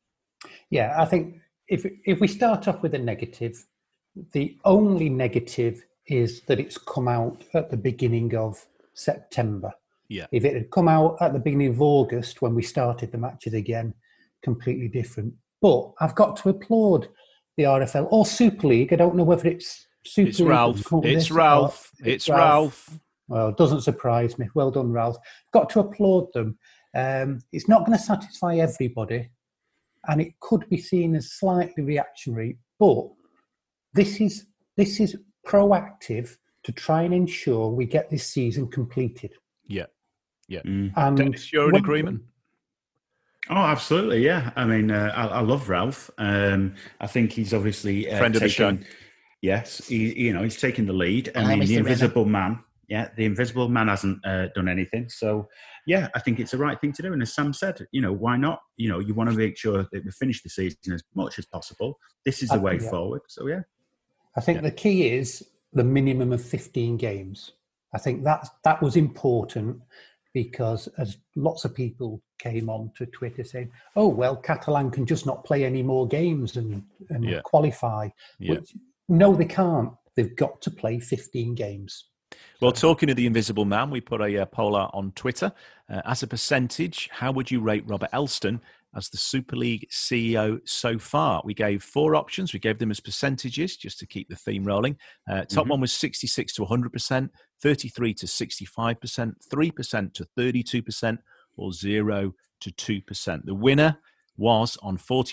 Yeah, I think if we start off with a negative, the only negative is that it's come out at the beginning of September. Yeah. If it had come out at the beginning of August when we started the matches again, completely different. But I've got to applaud the RFL or Super League. I don't know whether it's Super It's League. Ralph. It's Ralph. Well, it doesn't surprise me. Well done, Ralph. Got to applaud them. It's not going to satisfy everybody, and it could be seen as slightly reactionary. But this is proactive to try and ensure we get this season completed. Yeah. Yeah. And Dennis, you're in agreement? Oh, absolutely, yeah. I mean, I love Ralph. I think he's obviously friend of the show. Yes, he's taken the lead. I mean, the Invisible Man. Yeah, the Invisible Man hasn't done anything. So, yeah, I think it's the right thing to do. And as Sam said, why not? You want to make sure that we finish the season as much as possible. This is the way forward. So, yeah. I think the key is the minimum of 15 games. I think that was important because as lots of people came on to Twitter saying, oh, well, Catalan can just not play any more games and qualify. Yeah. Which, no, they can't. They've got to play 15 games. Well, talking of the Invisible Man, we put a poll out on Twitter. As a percentage, how would you rate Robert Elston as the Super League CEO so far? We gave 4 options. We gave them as percentages just to keep the theme rolling. Top one was 66 to 100%, 33 to 65%, 3% to 32%, or 0 to 2%. The winner was on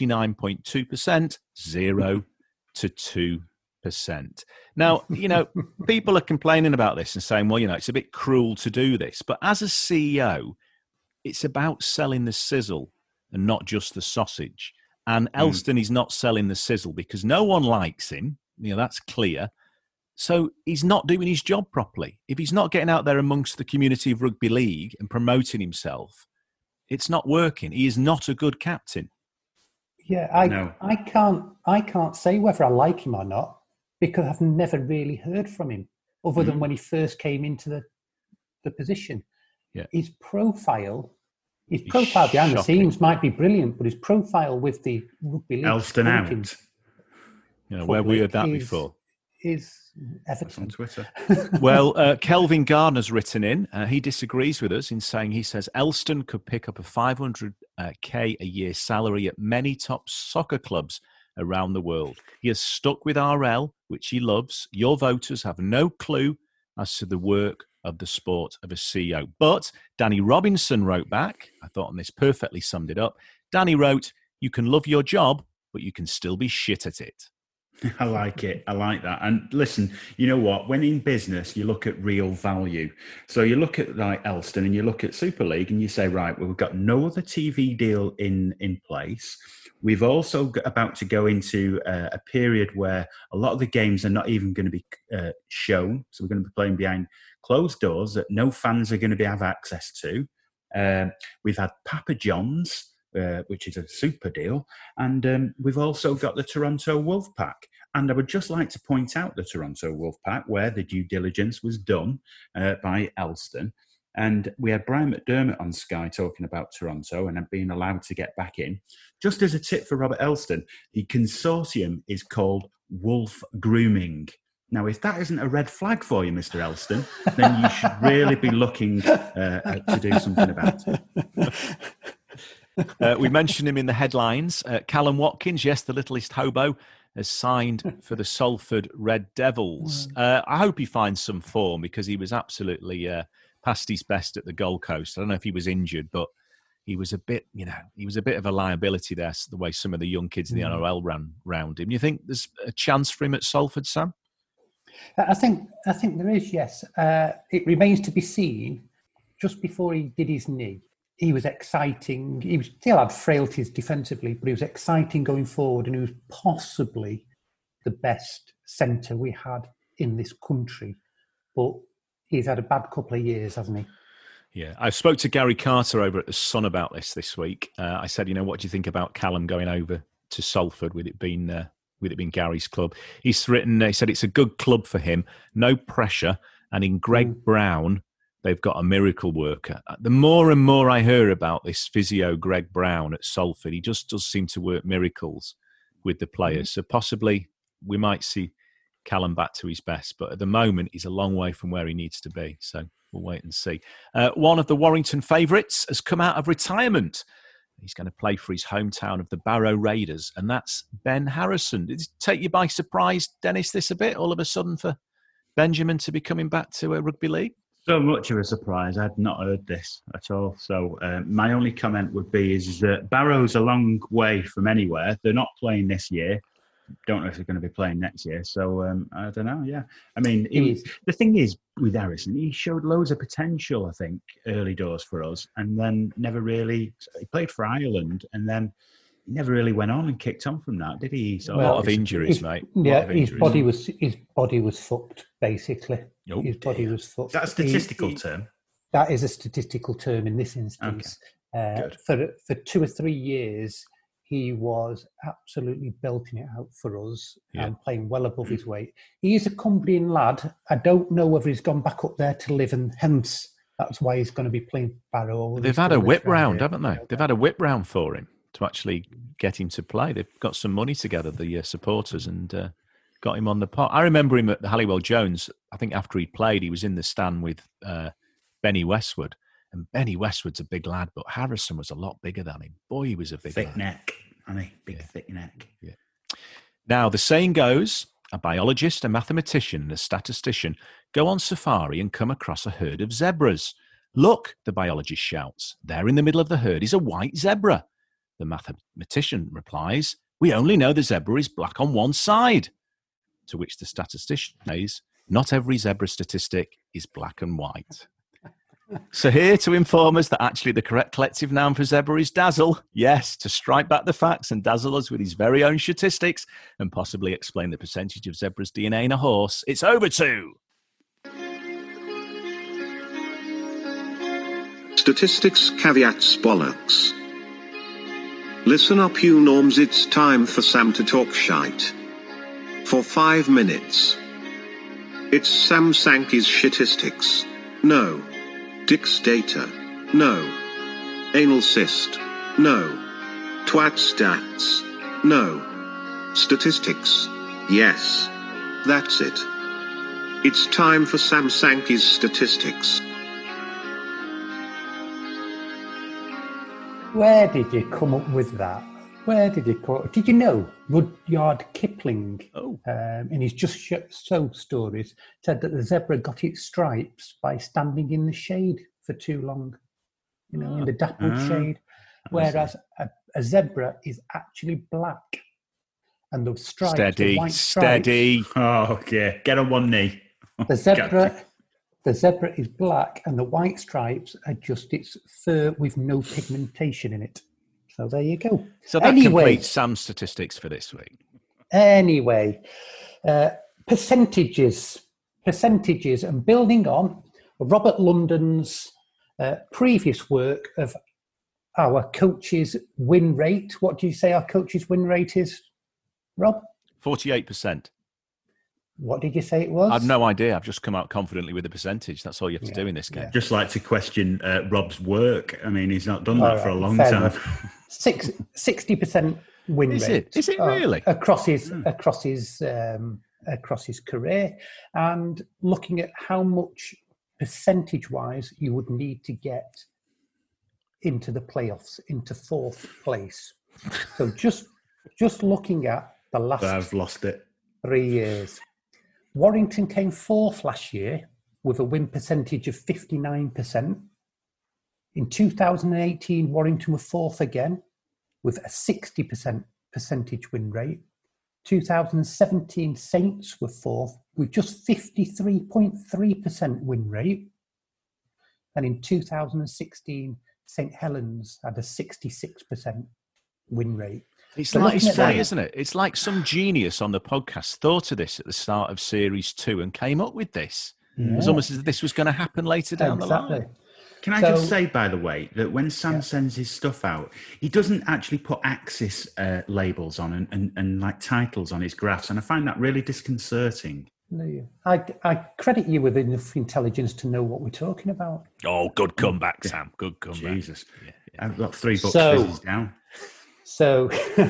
49.2%, 0 to 2%. Now, people are complaining about this and saying, well, it's a bit cruel to do this. But as a CEO, it's about selling the sizzle and not just the sausage. And Elston is not selling the sizzle because no one likes him. That's clear. So he's not doing his job properly. If he's not getting out there amongst the community of rugby league and promoting himself, it's not working. He is not a good captain. Yeah, I can't say whether I like him or not because I've never really heard from him other than when he first came into the position. Yeah. His profile behind the scenes might be brilliant, but his profile with the rugby league Elston out. Where we heard that before. Is Everton. On Twitter. Well, Kelvin Gardner's written in. He disagrees with us in saying he says Elston could pick up a $500K a year salary at many top soccer clubs around the world. He has stuck with RL, which he loves. Your voters have no clue as to the work of the sport of a CEO. But Danny Robinson wrote back, I thought, and this perfectly summed it up. Danny wrote, you can love your job, but you can still be shit at it. I like it. I like that. And listen, you know what? When in business, you look at real value. So you look at like Elston and you look at Super League and you say, right, well, we've got no other TV deal in place. We've also about to go into a period where a lot of the games are not even going to be shown. So we're going to be playing behind closed doors that no fans are going to have access to. We've had Papa John's, which is a super deal. And we've also got the Toronto Wolfpack. And I would just like to point out the Toronto Wolfpack, where the due diligence was done by Elston. And we had Brian McDermott on Sky talking about Toronto and being allowed to get back in. Just as a tip for Robert Elston, the consortium is called Wolf Grooming. Now, if that isn't a red flag for you, Mr. Elston, then you should really be looking to do something about it. We mentioned him in the headlines. Callum Watkins, yes, the littlest hobo, has signed for the Salford Red Devils. I hope he finds some form because he was absolutely past his best at the Gold Coast. I don't know if he was injured, but he was a bit, he was a bit of a liability there, the way some of the young kids in the NRL ran round him. You think there's a chance for him at Salford, Sam? I think there is, yes. It remains to be seen. Just before he did his knee, he was exciting. He still had frailties defensively, but he was exciting going forward, and he was possibly the best centre we had in this country. But he's had a bad couple of years, hasn't he? Yeah, I spoke to Gary Carter over at The Sun about this week. I said, what do you think about Callum going over to Salford with it being Gary's club? He said it's a good club for him, no pressure, and in Greg Brown, they've got a miracle worker. The more and more I hear about this physio Greg Brown at Salford, he just does seem to work miracles with the players. So possibly we might see Callum back to his best, but at the moment he's a long way from where he needs to be. So we'll wait and see. One of the Warrington favourites has come out of retirement. He's going to play for his hometown of the Barrow Raiders, and that's Ben Harrison. Did it take you by surprise, Dennis, this a bit, all of a sudden for Benjamin to be coming back to a rugby league? So much of a surprise. I'd not heard this at all. So my only comment would be is that Barrow's a long way from anywhere. They're not playing this year. Don't know if they're going to be playing next year. So I don't know. Yeah. I mean, the thing is with Harrison, he showed loads of potential, I think, early doors for us. And then he played for Ireland and then he never really went on and kicked on from that, did he? So a lot of injuries, mate. His body was fucked, basically. His body was fucked. Is that a statistical term? That is a statistical term in this instance. Okay. For 2 or 3 years, he was absolutely belting it out for us and playing well above his weight. He is a Cumbrian lad. I don't know whether he's gone back up there to live, and hence that's why he's going to be playing Barrow. They've had a whip round, haven't they? They've had a whip round for him to actually get him to play. They've got some money together, the supporters, and got him on the pot. I remember him at the Halliwell Jones. I think after he played, he was in the stand with Benny Westwood. And Benny Westwood's a big lad, but Harrison was a lot bigger than him. Boy, he was a big thick lad. Neck, honey, thick neck. Yeah. Now, the saying goes, a biologist, a mathematician, and a statistician go on safari and come across a herd of zebras. Look, the biologist shouts, there in the middle of the herd is a white zebra. The mathematician replies, we only know the zebra is black on one side. To which the statistician says, not every zebra statistic is black and white. So here to inform us that actually the correct collective noun for zebra is dazzle. Yes, to strike back the facts and dazzle us with his very own statistics and possibly explain the percentage of zebra's DNA in a horse, it's over to... Statistics, caveats, bollocks. Listen up, you norms, it's time for Sam to talk shite. For 5 minutes. It's Sam Sankey's shitistics. No. Dick's data. No. Anal cyst. No. Twat stats. No. Statistics. Yes. That's it. It's time for Sam Sankey's statistics. Where did you come up with that? Where did you come up? Did you know Rudyard Kipling, in his Just So stories, said that the zebra got its stripes by standing in the shade for too long, in the dappled shade, whereas a zebra is actually black, and the stripes, the white stripes. Steady. Oh, okay. Get on one knee. The zebra is black, and the white stripes are just its fur with no pigmentation in it. So there you go. So that completes Sam's statistics for this week. Anyway, percentages, and building on Robert London's previous work of our coach's win rate. What do you say our coach's win rate is, Rob? 48%. What did you say it was? I've no idea. I've just come out confidently with a percentage. That's all you have to do in this game. Yeah. Just like to question Rob's work. I mean, he's not done that for a long time. 60% win rate. Is it really? Across his career, and looking at how much percentage-wise you would need to get into the playoffs, into fourth place. So just looking at the last I've lost it. 3 years. Warrington came fourth last year with a win percentage of 59%. In 2018, Warrington were fourth again with a 60% percentage win rate. 2017, Saints were fourth with just 53.3% win rate. And in 2016, St. Helens had a 66% win rate. It's funny, isn't it? It's like some genius on the podcast thought of this at the start of Series 2 and came up with this. Yeah. It was almost as if this was going to happen later down the line. Can I just say, by the way, that when Sam sends his stuff out, he doesn't actually put Axis labels on and like titles on his graphs, and I find that really disconcerting. No, I credit you with enough intelligence to know what we're talking about. Oh, good comeback, Sam. Good comeback. Jesus. Yeah. I've got 3 books fizzies down. So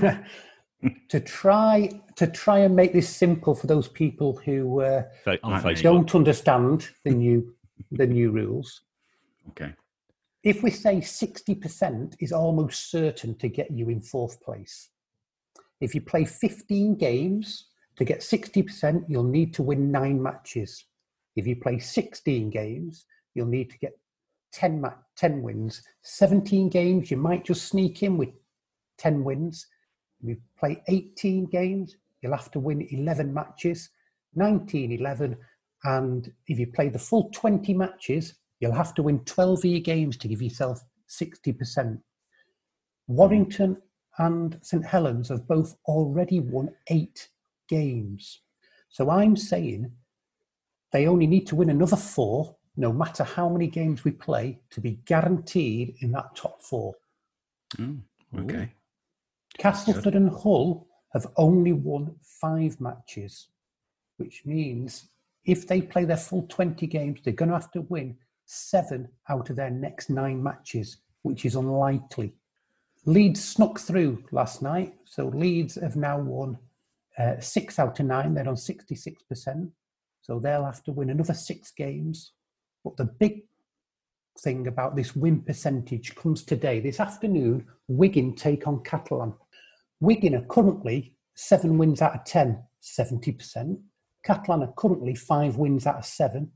to try and make this simple for those people who don't understand the new rules. Okay. If we say 60% is almost certain to get you in fourth place. If you play 15 games to get 60%, you'll need to win 9 matches. If you play 16 games, you'll need to get 10 wins. 17 games, you might just sneak in with 10 wins. If you play 18 games, you'll have to win 11 matches, 19, 11. And if you play the full 20 matches, you'll have to win 12 of your games to give yourself 60%. Warrington and St. Helens have both already won 8 games. So I'm saying they only need to win another 4, no matter how many games we play, to be guaranteed in that top 4. Okay. Castleford and Hull have only won 5 matches, which means if they play their full 20 games, they're going to have to win 7 out of their next 9 matches, which is unlikely. Leeds snuck through last night, so Leeds have now won 6 out of 9. They're on 66%, so they'll have to win another 6 games. But the big thing about this win percentage comes today. This afternoon, Wigan take on Catalan. Wigan are currently 7 wins out of 10, 70%. Catalan are currently 5 wins out of 7,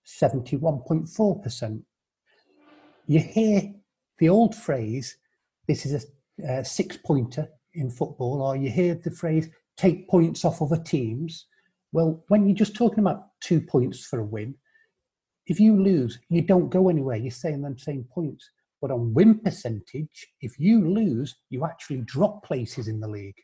71.4%. You hear the old phrase, this is a 6-pointer in football, or you hear the phrase, take points off other teams. Well, when you're just talking about 2 points for a win, if you lose, you don't go anywhere. You stay in them same points. But on win percentage, if you lose, you actually drop places in the league.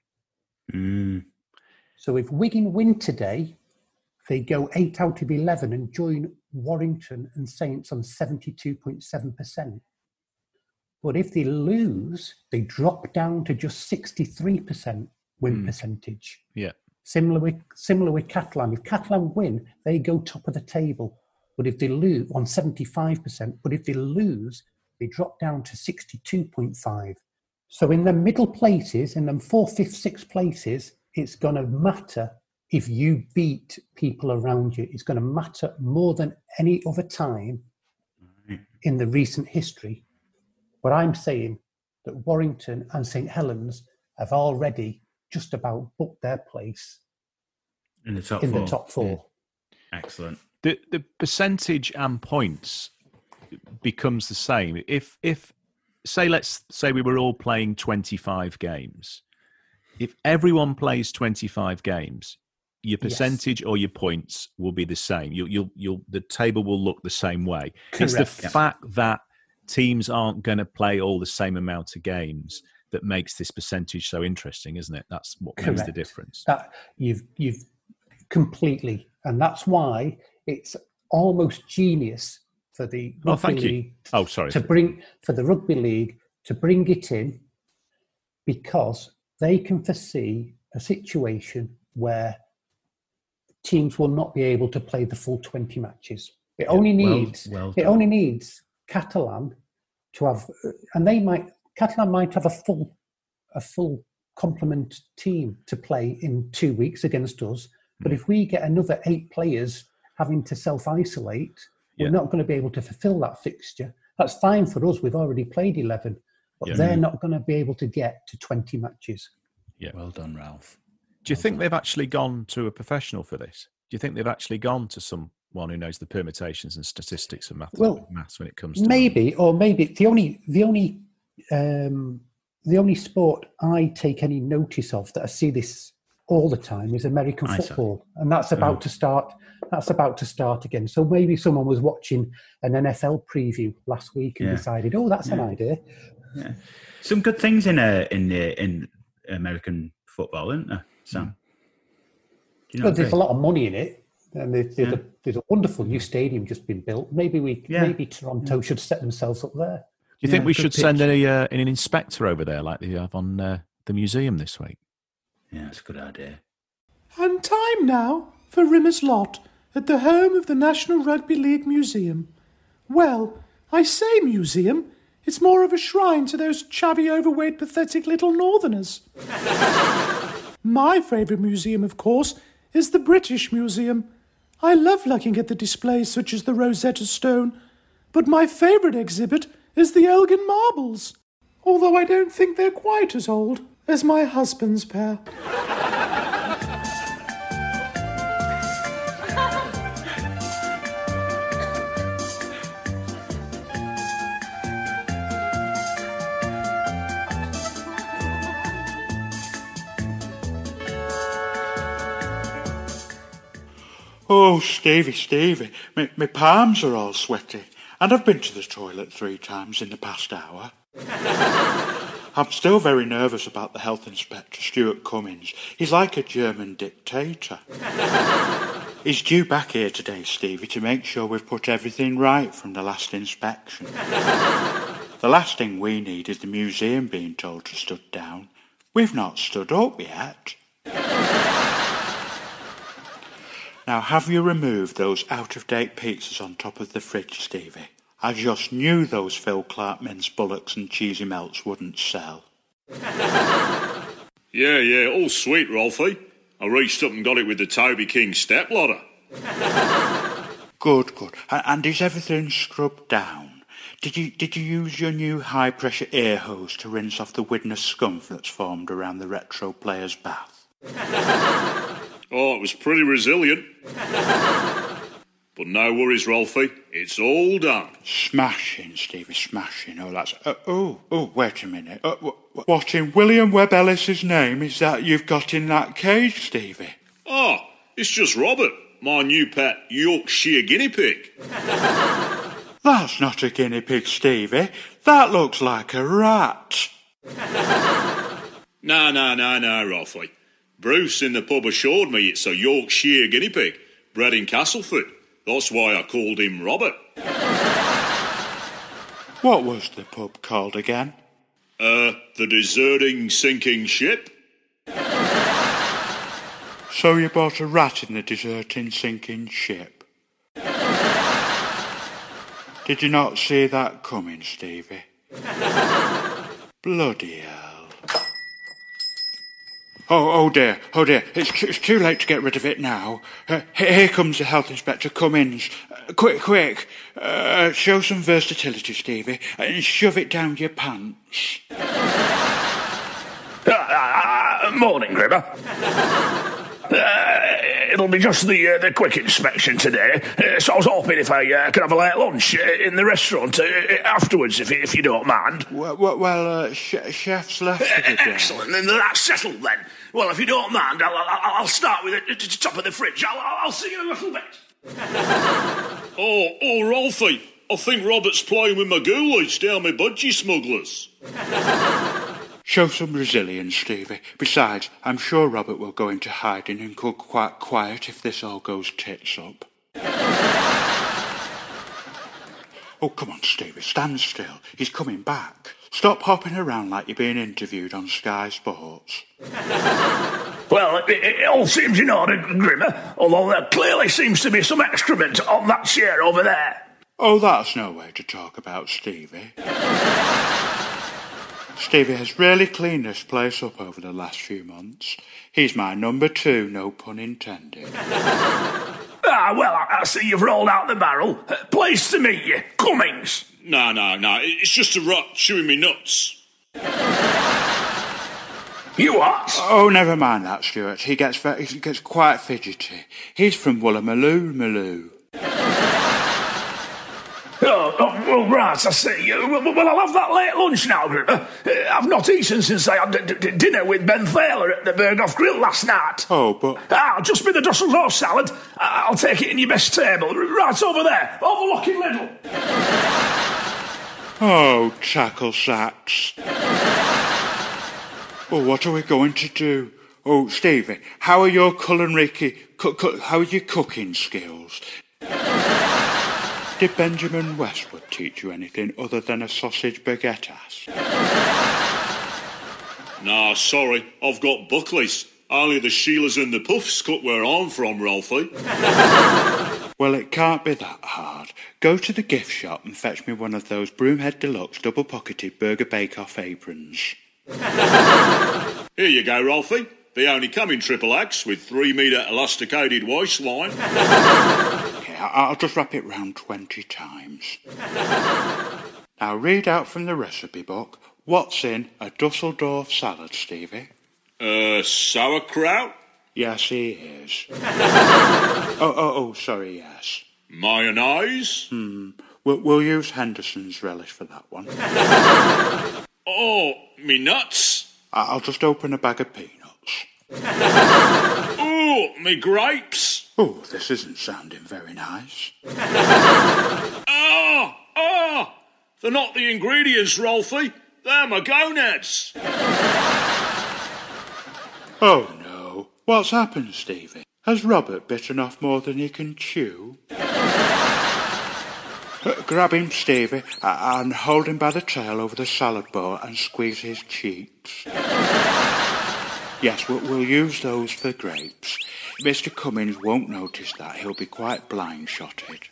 So if Wigan win today, they go 8 out of 11 and join Warrington and Saints on 72.7%. But if they lose, they drop down to just 63% win percentage. Yeah. Similar with Catalan. If Catalan win, they go top of the table. But if they lose on 75%, but if they lose, they drop down to 62.5. So in the middle places, in them 4th, 5th, 6th places, it's going to matter if you beat people around you. It's going to matter more than any other time in the recent history. But I'm saying that Warrington and St. Helens have already just about booked their place in the top 4. The top 4. Yeah. Excellent. The percentage and points becomes the same. If let's say we were all playing 25 games. If everyone plays 25 games, your percentage or your points will be the same. The table will look the same way. Correct. It's the fact that teams aren't going to play all the same amount of games that makes this percentage so interesting, isn't it? That's what makes the difference. That you've completely, and that's why it's almost genius for the rugby league for the rugby league to bring it in, because they can foresee a situation where teams will not be able to play the full 20 matches. It only needs Catalan to have, and Catalan might have a full complement team to play in 2 weeks against us. But if we get another 8 players having to self-isolate, we're not going to be able to fulfill that fixture. That's fine for us. We've already played 11, but they're not going to be able to get to 20 matches. Yeah, well done, Ralph. Do you think they've actually gone to a professional for this? Do you think they've actually gone to someone who knows the permutations and statistics and maths when it comes to maybe the only sport I take any notice of that I see this all the time is American football, and that's about to start. That's about to start again. So maybe someone was watching an NFL preview last week and decided, "Oh, that's an idea." Yeah. Some good things in American football, isn't there, Sam? There's a lot of money in it, and there's a wonderful new stadium just been built. Maybe Toronto should set themselves up there. Do you think we should send an inspector over there like they have on the museum this week? Yeah, that's a good idea. And time now for Rimmer's Lot at the home of the National Rugby League Museum. Well, I say museum, it's more of a shrine to those chubby, overweight, pathetic little northerners. My favourite museum, of course, is the British Museum. I love looking at the displays such as the Rosetta Stone, but my favourite exhibit is the Elgin Marbles, although I don't think they're quite as old as my husband's pair. Oh, Stevie, my palms are all sweaty. And I've been to the toilet 3 times in the past hour. I'm still very nervous about the health inspector, Stuart Cummins. He's like a German dictator. He's due back here today, Stevie, to make sure we've put everything right from the last inspection. The last thing we need is the museum being told to stood down. We've not stood up yet. Now, have you removed those out-of-date pizzas on top of the fridge, Stevie? I just knew those Phil Clark mince bullocks and cheesy melts wouldn't sell. Yeah, all sweet, Rolfie. I reached up and got it with the Toby King stepladder. Good. And is everything scrubbed down? Did you use your new high-pressure air hose to rinse off the Widnes scum that's formed around the retro player's bath? Oh, it was pretty resilient. But no worries, Rolfie. It's all done. Smashing, Stevie, smashing. Oh, that's... wait a minute. What in William Webb Ellis's name is that you've got in that cage, Stevie? Oh, it's just Robert, my new pet Yorkshire guinea pig. That's not a guinea pig, Stevie. That looks like a rat. No, Rolfie. Bruce in the pub assured me it's a Yorkshire guinea pig, bred in Castleford. That's why I called him Robert. What was the pub called again? The Deserting Sinking Ship. So you bought a rat in the deserting sinking ship? Did you not see that coming, Stevie? Bloody hell. Oh dear, it's too late to get rid of it now. Here comes the health inspector, Cummins. Quick, show some versatility, Stevie, and shove it down your pants. Morning, Grimmer. It'll be just the quick inspection today, so I was hoping if I could have a late lunch in the restaurant afterwards, if you don't mind. Well, chef's left for the day. Excellent, then that's settled then. Well, if you don't mind, I'll start with the top of the fridge. I'll see you in a little bit. Oh, Rolfie, I think Robert's playing with my ghoulies down my budgie smugglers. Show some resilience, Stevie. Besides, I'm sure Robert will go into hiding and cook quite quiet if this all goes tits up. Oh, come on, Stevie, stand still. He's coming back. Stop hopping around like you're being interviewed on Sky Sports. Well, it all seems in order, Grimmer, although there clearly seems to be some excrement on that chair over there. Oh, that's no way to talk about Stevie. Stevie has really cleaned this place up over the last few months. He's my number 2, no pun intended. Well, I see you've rolled out the barrel. Pleased to meet you. Cummings. No. It's just a rot chewing me nuts. You what? Oh, never mind that, Stuart. He gets quite fidgety. He's from Woolloomooloo. Oh, well, right, I see. Well, I'll have that late lunch now, Grimmer. I've not eaten since I had dinner with Ben Thaler at the Berghoff Grill last night. Oh, but... I'll just be the Dusseldorf salad. I'll take it in your best table. Right over there, overlooking Lidl. Oh, tackle sacks. Oh, what are we going to do? Oh, Stevie, how are your how are your cooking skills? Did Benjamin Westwood teach you anything other than a sausage baguette ass? Nah, sorry, I've got Buckley's. Only the Sheilas and the Puffs cut where I'm from, Ralphie. Well, it can't be that hard. Go to the gift shop and fetch me one of those Broomhead Deluxe double-pocketed Burger Bake-Off aprons. Here you go, Ralphie. They only come in triple X with 3-metre elasticated waistline. Okay, I'll just wrap it round 20 times. Now read out from the recipe book. What's in a Dusseldorf salad, Stevie? Sauerkraut? Yes, he is. Sorry, yes. Mayonnaise? We'll use Henderson's relish for that one. Oh, me nuts? I'll just open a bag of peanuts. Oh, me grapes? Oh, this isn't sounding very nice. They're not the ingredients, Ralphie. They're my gonads. Oh, no. What's happened, Stevie? Has Robert bitten off more than he can chew? Grab him, Stevie, and hold him by the tail over the salad bowl and squeeze his cheeks. Yes, we'll use those for grapes. Mr. Cummings won't notice that. He'll be quite blind-shotted.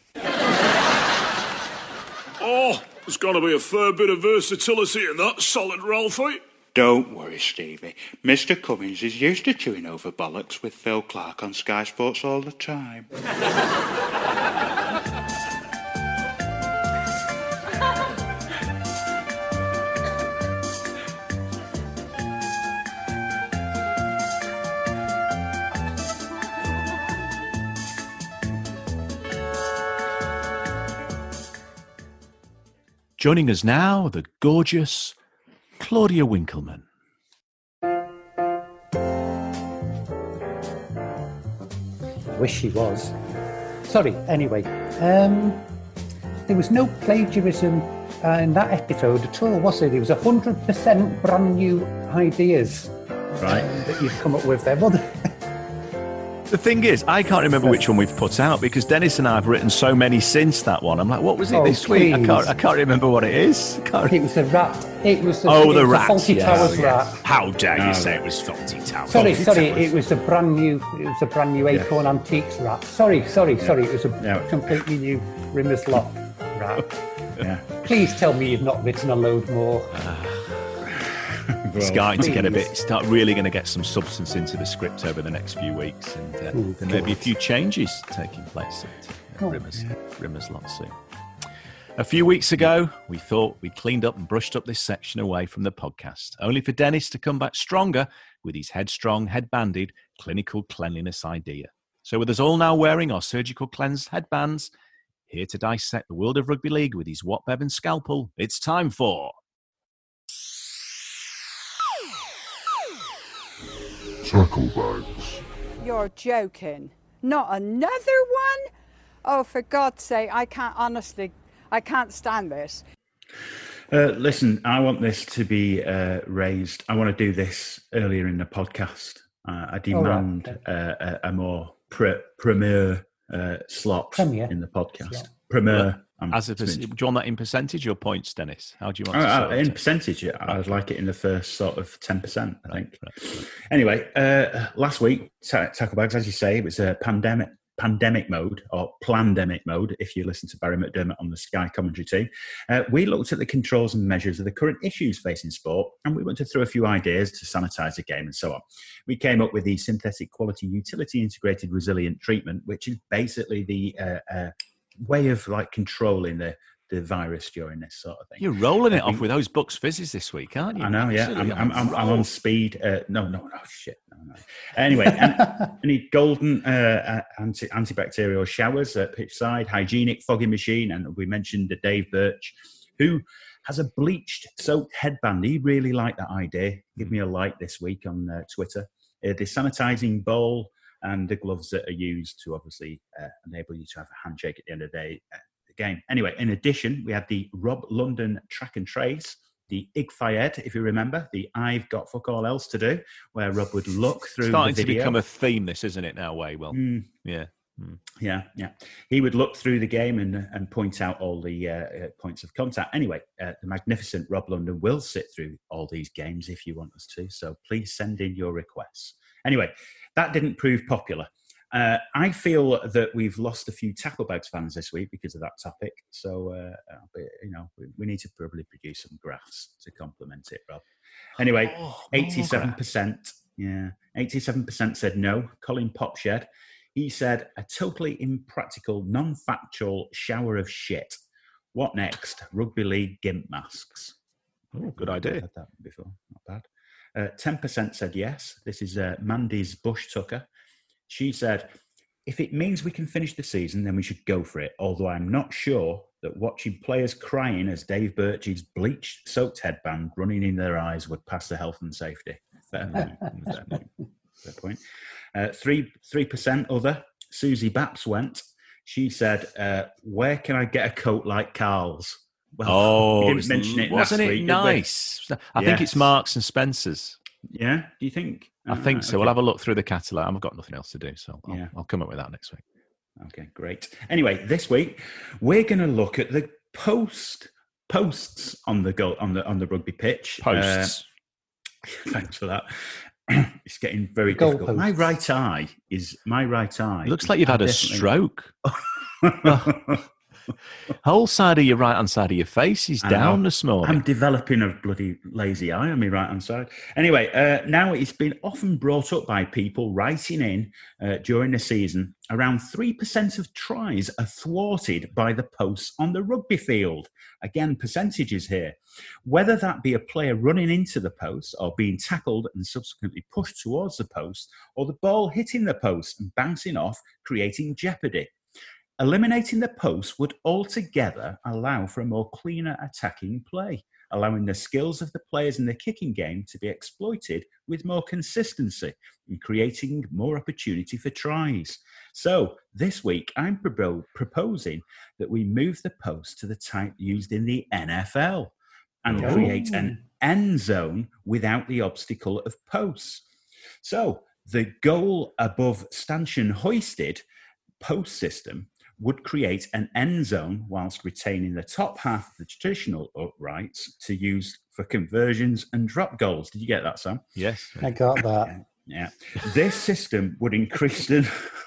Oh, there's got to be a fair bit of versatility in that salad, Ralphie. Don't worry, Stevie. Mr. Cummings is used to chewing over bollocks with Phil Clark on Sky Sports all the time. Joining us now, the gorgeous Claudia Winkleman. Wish she was. Sorry, anyway. There was no plagiarism in that episode at all, was there? It was 100% brand new ideas that you've come up with there. Well, the thing is, I can't remember which one we've put out because Dennis and I have written so many since that one. I'm like, what was it this week? I can't remember what it is. It was a rat. It was the rat. Faulty Towers rat. How dare you say it was Faulty Towers? Sorry. It was a brand new Acorn Antiques rat. Sorry. It was a completely new Rimmer's Lot rat. Yeah. Please tell me you've not written a load more. Starting to get start really going to get some substance into the script over the next few weeks, and there may be a few changes taking place at Rimmer's Lot soon. A few weeks ago, we thought we'd cleaned up and brushed up this section away from the podcast, only for Dennis to come back stronger with his headstrong, headbanded, clinical cleanliness idea. So with us all now wearing our surgical cleansed headbands, here to dissect the world of rugby league with his Watt Bevan scalpel, it's time for... Tackle bags. You're joking. Not another one? Oh, for God's sake, I can't stand this. Listen, I want this to be raised. I want to do this earlier in the podcast. I demand a more premier slot in the podcast. Premier. Do you want that in percentage or points, Dennis? How do you want to in percentage, I'd like it in the first sort of 10%, I think. Right. Anyway, last week, Tackle Bags, as you say, it was a pandemic mode, or plandemic mode, if you listen to Barry McDermott on the Sky commentary team. We looked at the controls and measures of the current issues facing sport, and we went through a few ideas to sanitise the game and so on. We came up with the synthetic quality utility integrated resilient treatment, which is basically the way of like controlling the virus during this sort of thing. You're rolling it off with those Bucks Fizzes this week, aren't you? I know, yeah. I'm on speed. No, shit. No. Anyway, any golden antibacterial showers at pitchside, hygienic fogging machine, and we mentioned Dave Birch, who has a bleached soaked headband. He really liked that idea. Give me a like this week on Twitter. The sanitising bowl and the gloves that are used to obviously enable you to have a handshake at the end of the day. Game. Anyway, in addition, we had the Rob London track and trace, the Ig Fayed, if you remember, the I've got fuck all else to do, where Rob would look through starting the video. To become a theme, this, isn't it, now, Waywell? Yeah. Yeah. He would look through the game and point out all the points of contact. Anyway, the magnificent Rob London will sit through all these games if you want us to, so please send in your requests. Anyway, that didn't prove popular. I feel that we've lost a few Tacklebags fans this week because of that topic. So, we need to probably produce some graphs to complement it, Rob. Anyway, 87%. Yeah, 87% said no. Colin Popshed, he said a totally impractical, non-factual shower of shit. What next? Rugby league gimp masks. Oh, good idea. I've heard that before. Not bad. 10% said yes. This is Mandy's Bush Tucker. She said, if it means we can finish the season, then we should go for it. Although I'm not sure that watching players crying as Dave Birch's bleached, soaked headband running in their eyes would pass the health and safety. Fair point. 3% other. Susie Baps went. She said, where can I get a coat like Carl's? Well, we didn't mention it last week. Wasn't it nice? I think it's Marks and Spencer's. Yeah, do you think? I think so. Okay. We'll have a look through the catalogue. I've got nothing else to do, so I'll come up with that next week. Okay, great. Anyway, this week we're going to look at the posts on the rugby pitch. Posts. Thanks for that. It's getting very difficult. My right eye. It looks like you've had a stroke. Whole side of your right-hand side of your face is down this morning. I'm developing a bloody lazy eye on my right-hand side. Anyway, now it's been often brought up by people writing in during the season, around 3% of tries are thwarted by the posts on the rugby field. Again, percentages here. Whether that be a player running into the post or being tackled and subsequently pushed towards the post, or the ball hitting the post and bouncing off, creating jeopardy. Eliminating the post would altogether allow for a more cleaner attacking play, allowing the skills of the players in the kicking game to be exploited with more consistency and creating more opportunity for tries. So this week, I'm proposing that we move the post to the type used in the NFL and create an end zone without the obstacle of posts. So the goal above stanchion hoisted post system would create an end zone whilst retaining the top half of the traditional uprights to use for conversions and drop goals. Did you get that, Sam? Yes. I got that. Yeah. This system would increase the...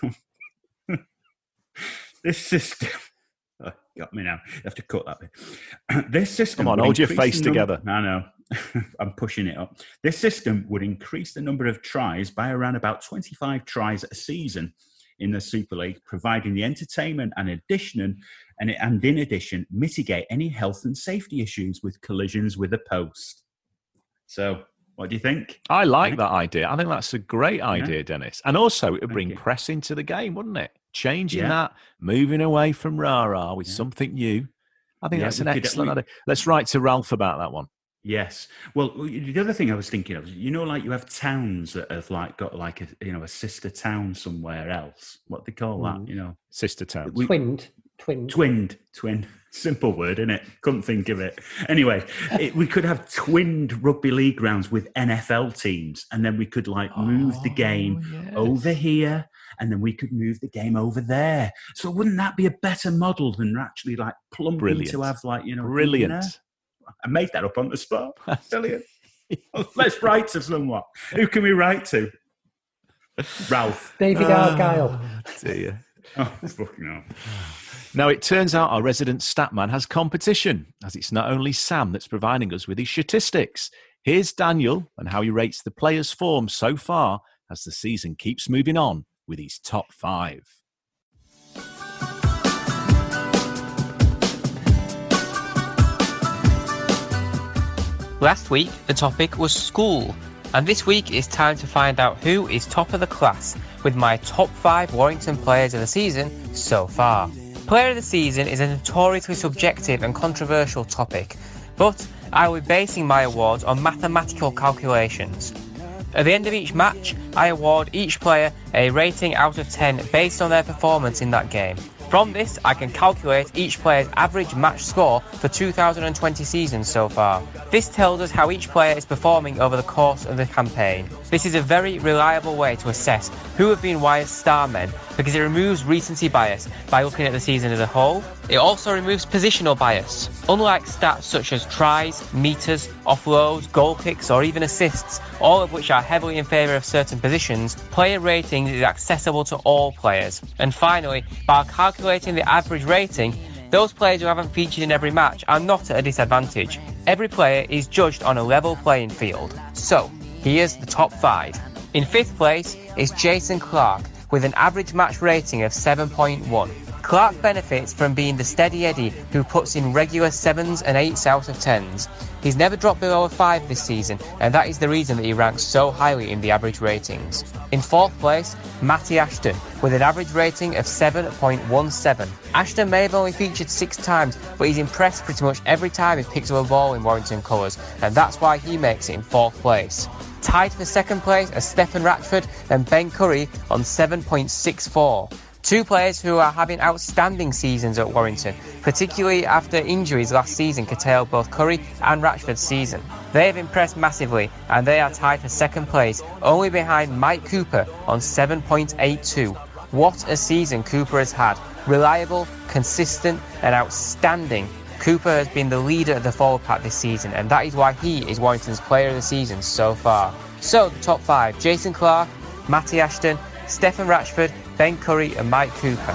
This system... Oh, got me now. You have to cut that bit. This system... Come on, hold your face together. I know. I'm pushing it up. This system would increase the number of tries by around about 25 tries a season in the Super League, providing the entertainment and in addition, mitigate any health and safety issues with collisions with a post. So, what do you think? I like that idea. I think that's a great idea, Dennis. And also, it would bring press into the game, wouldn't it? Changing that, moving away from rah-rah with something new. I think that's an excellent idea. Let's write to Ralph about that one. Yes. Well, the other thing I was thinking of, like you have towns that have like got like a sister town somewhere else. What do they call that? Sister towns. Twinned Twinned. Simple word, isn't it? Couldn't think of it. Anyway, we could have twinned rugby league grounds with NFL teams, and then we could move the game over here, and then we could move the game over there. So wouldn't that be a better model than actually plumbing to have Brilliant. I made that up on the spot. Brilliant. Let's write to someone. Who can we write to? Ralph. David Argyle. Dear. Oh, fucking hell. Now, it turns out our resident statman has competition, as it's not only Sam that's providing us with his statistics. Here's Daniel and how he rates the players' form so far as the season keeps moving on with his top 5. Last week, the topic was school, and this week it's time to find out who is top of the class with my top 5 Warrington players of the season so far. Player of the season is a notoriously subjective and controversial topic, but I will be basing my awards on mathematical calculations. At the end of each match, I award each player a rating out of 10 based on their performance in that game. From this, I can calculate each player's average match score for 2020 season so far. This tells us how each player is performing over the course of the campaign. This is a very reliable way to assess who have been Wire's star men because it removes recency bias by looking at the season as a whole. It also removes positional bias. Unlike stats such as tries, meters, offloads, goal kicks or even assists, all of which are heavily in favour of certain positions, player ratings is accessible to all players. And finally, by calculating the average rating, those players who haven't featured in every match are not at a disadvantage. Every player is judged on a level playing field. So, here's the top 5. In 5th place is Jason Clark with an average match rating of 7.1. Clark benefits from being the steady Eddie who puts in regular 7s and 8s out of 10s. He's never dropped below a 5 this season, and that is the reason that he ranks so highly in the average ratings. In 4th place, Matty Ashton, with an average rating of 7.17. Ashton may have only featured 6 times, but he's impressed pretty much every time he picks up a ball in Warrington colours, and that's why he makes it in 4th place. Tied for 2nd place are Stephen Ratchford and Ben Curry on 7.64. 2 players who are having outstanding seasons at Warrington, particularly after injuries last season curtailed both Curry and Ratchford's season. They have impressed massively and they are tied for 2nd place, only behind Mike Cooper on 7.82. What a season Cooper has had. Reliable, consistent and outstanding. Cooper has been the leader of the forward pack this season, and that is why he is Warrington's player of the season so far. So, the top 5, Jason Clark, Matty Ashton, Stephen Ratchford, Ben Curry and Mike Cooper.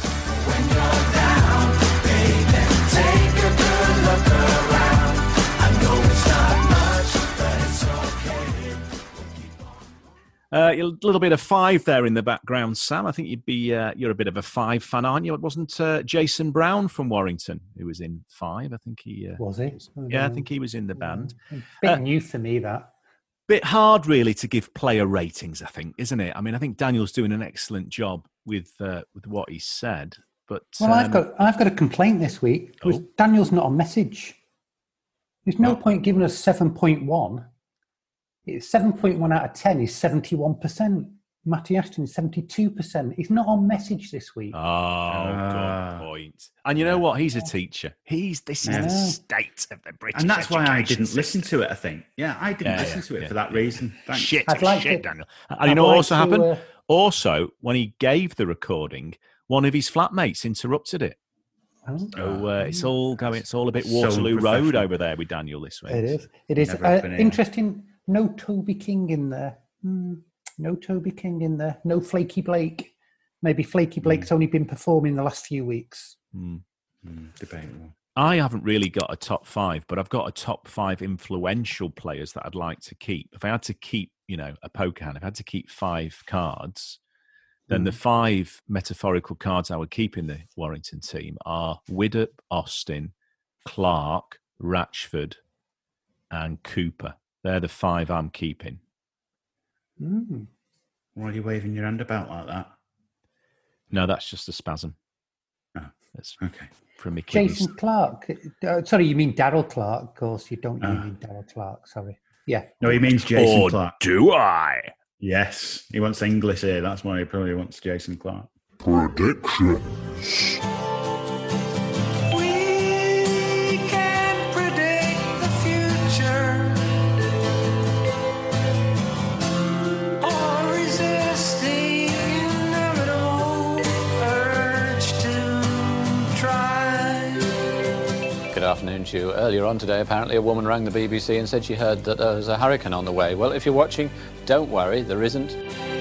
A little bit of 5 there in the background, Sam. I think you're a bit of a 5 fan, aren't you? It wasn't Jason Brown from Warrington who was in 5. I think he was he? Yeah, I think he was in the band. Bit new for me, that. Bit hard, really, to give player ratings, I think, isn't it? I mean, I think Daniel's doing an excellent job with what he said. But I've got a complaint this week. Daniel's not on message. There's no point giving us 7.1. It's 7.1 out of 10 is 71%. Matty Ashton is 72%. He's not on message this week. Good point. And you know what? He's a teacher. This is the state of the British. And that's why I didn't system. listen to it, I think. Yeah, I didn't listen to it for that reason. Thanks. Shit, Daniel. And you know what also happened? Also, when he gave the recording, one of his flatmates interrupted it. So it's all a bit Waterloo Road over there with Daniel this week. It is. Interesting. No Toby King in there. No Toby King in there. No Flaky Blake. Maybe Flaky Blake's only been performing the last few weeks. Debatable. I haven't really got a top 5, but I've got a top 5 influential players that I'd like to keep. If I had to keep, a poker hand, if I had to keep 5 cards, then the 5 metaphorical cards I would keep in the Warrington team are Widdop, Austin, Clark, Ratchford, and Cooper. They're the 5 I'm keeping. Why are you waving your hand about like that? No, that's just a spasm. Oh, that's okay. From me kidneys. Jason Clark. Sorry, you mean Daryl Clark? Of course, you don't mean Daryl Clark. Sorry. Yeah. No, he means Jason Clark. Do I? Yes, he wants English here. That's why he probably wants Jason Clark. Predictions. Good afternoon to you. Earlier on today, apparently, a woman rang the BBC and said she heard that there was a hurricane on the way. Well, if you're watching, don't worry, there isn't.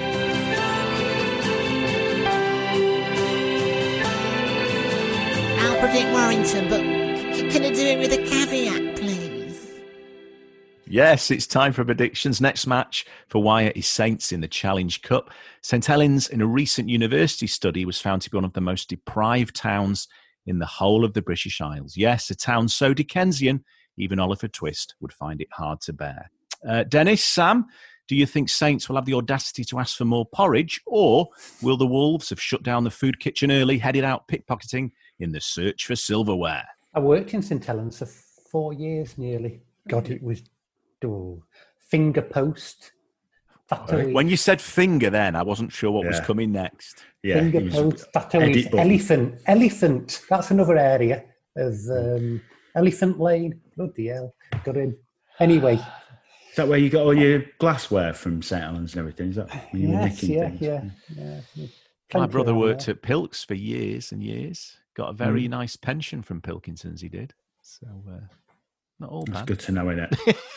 I'll predict Warrington, but can I do it with a caveat, please? Yes, it's time for predictions. Next match for Wyre is Saints in the Challenge Cup. St Helens, in a recent university study, was found to be one of the most deprived towns in the whole of the British Isles. Yes, a town so Dickensian, even Oliver Twist would find it hard to bear. Dennis, Sam, do you think Saints will have the audacity to ask for more porridge, or will the Wolves have shut down the food kitchen early, headed out pickpocketing in the search for silverware? I worked in St Helens for 4 years nearly. God, it was finger post. When you said finger then, I wasn't sure what was coming next. Yeah, finger post, elephant. That's another area of Elephant Lane. Bloody hell. Got in. Anyway. Is that where you got all your glassware from St Helens and everything? Is that when you were making things? Yeah. My brother worked at Pilks for years and years. Got a very nice pension from Pilkingtons, he did. So, not all bad. That's good to know, isn't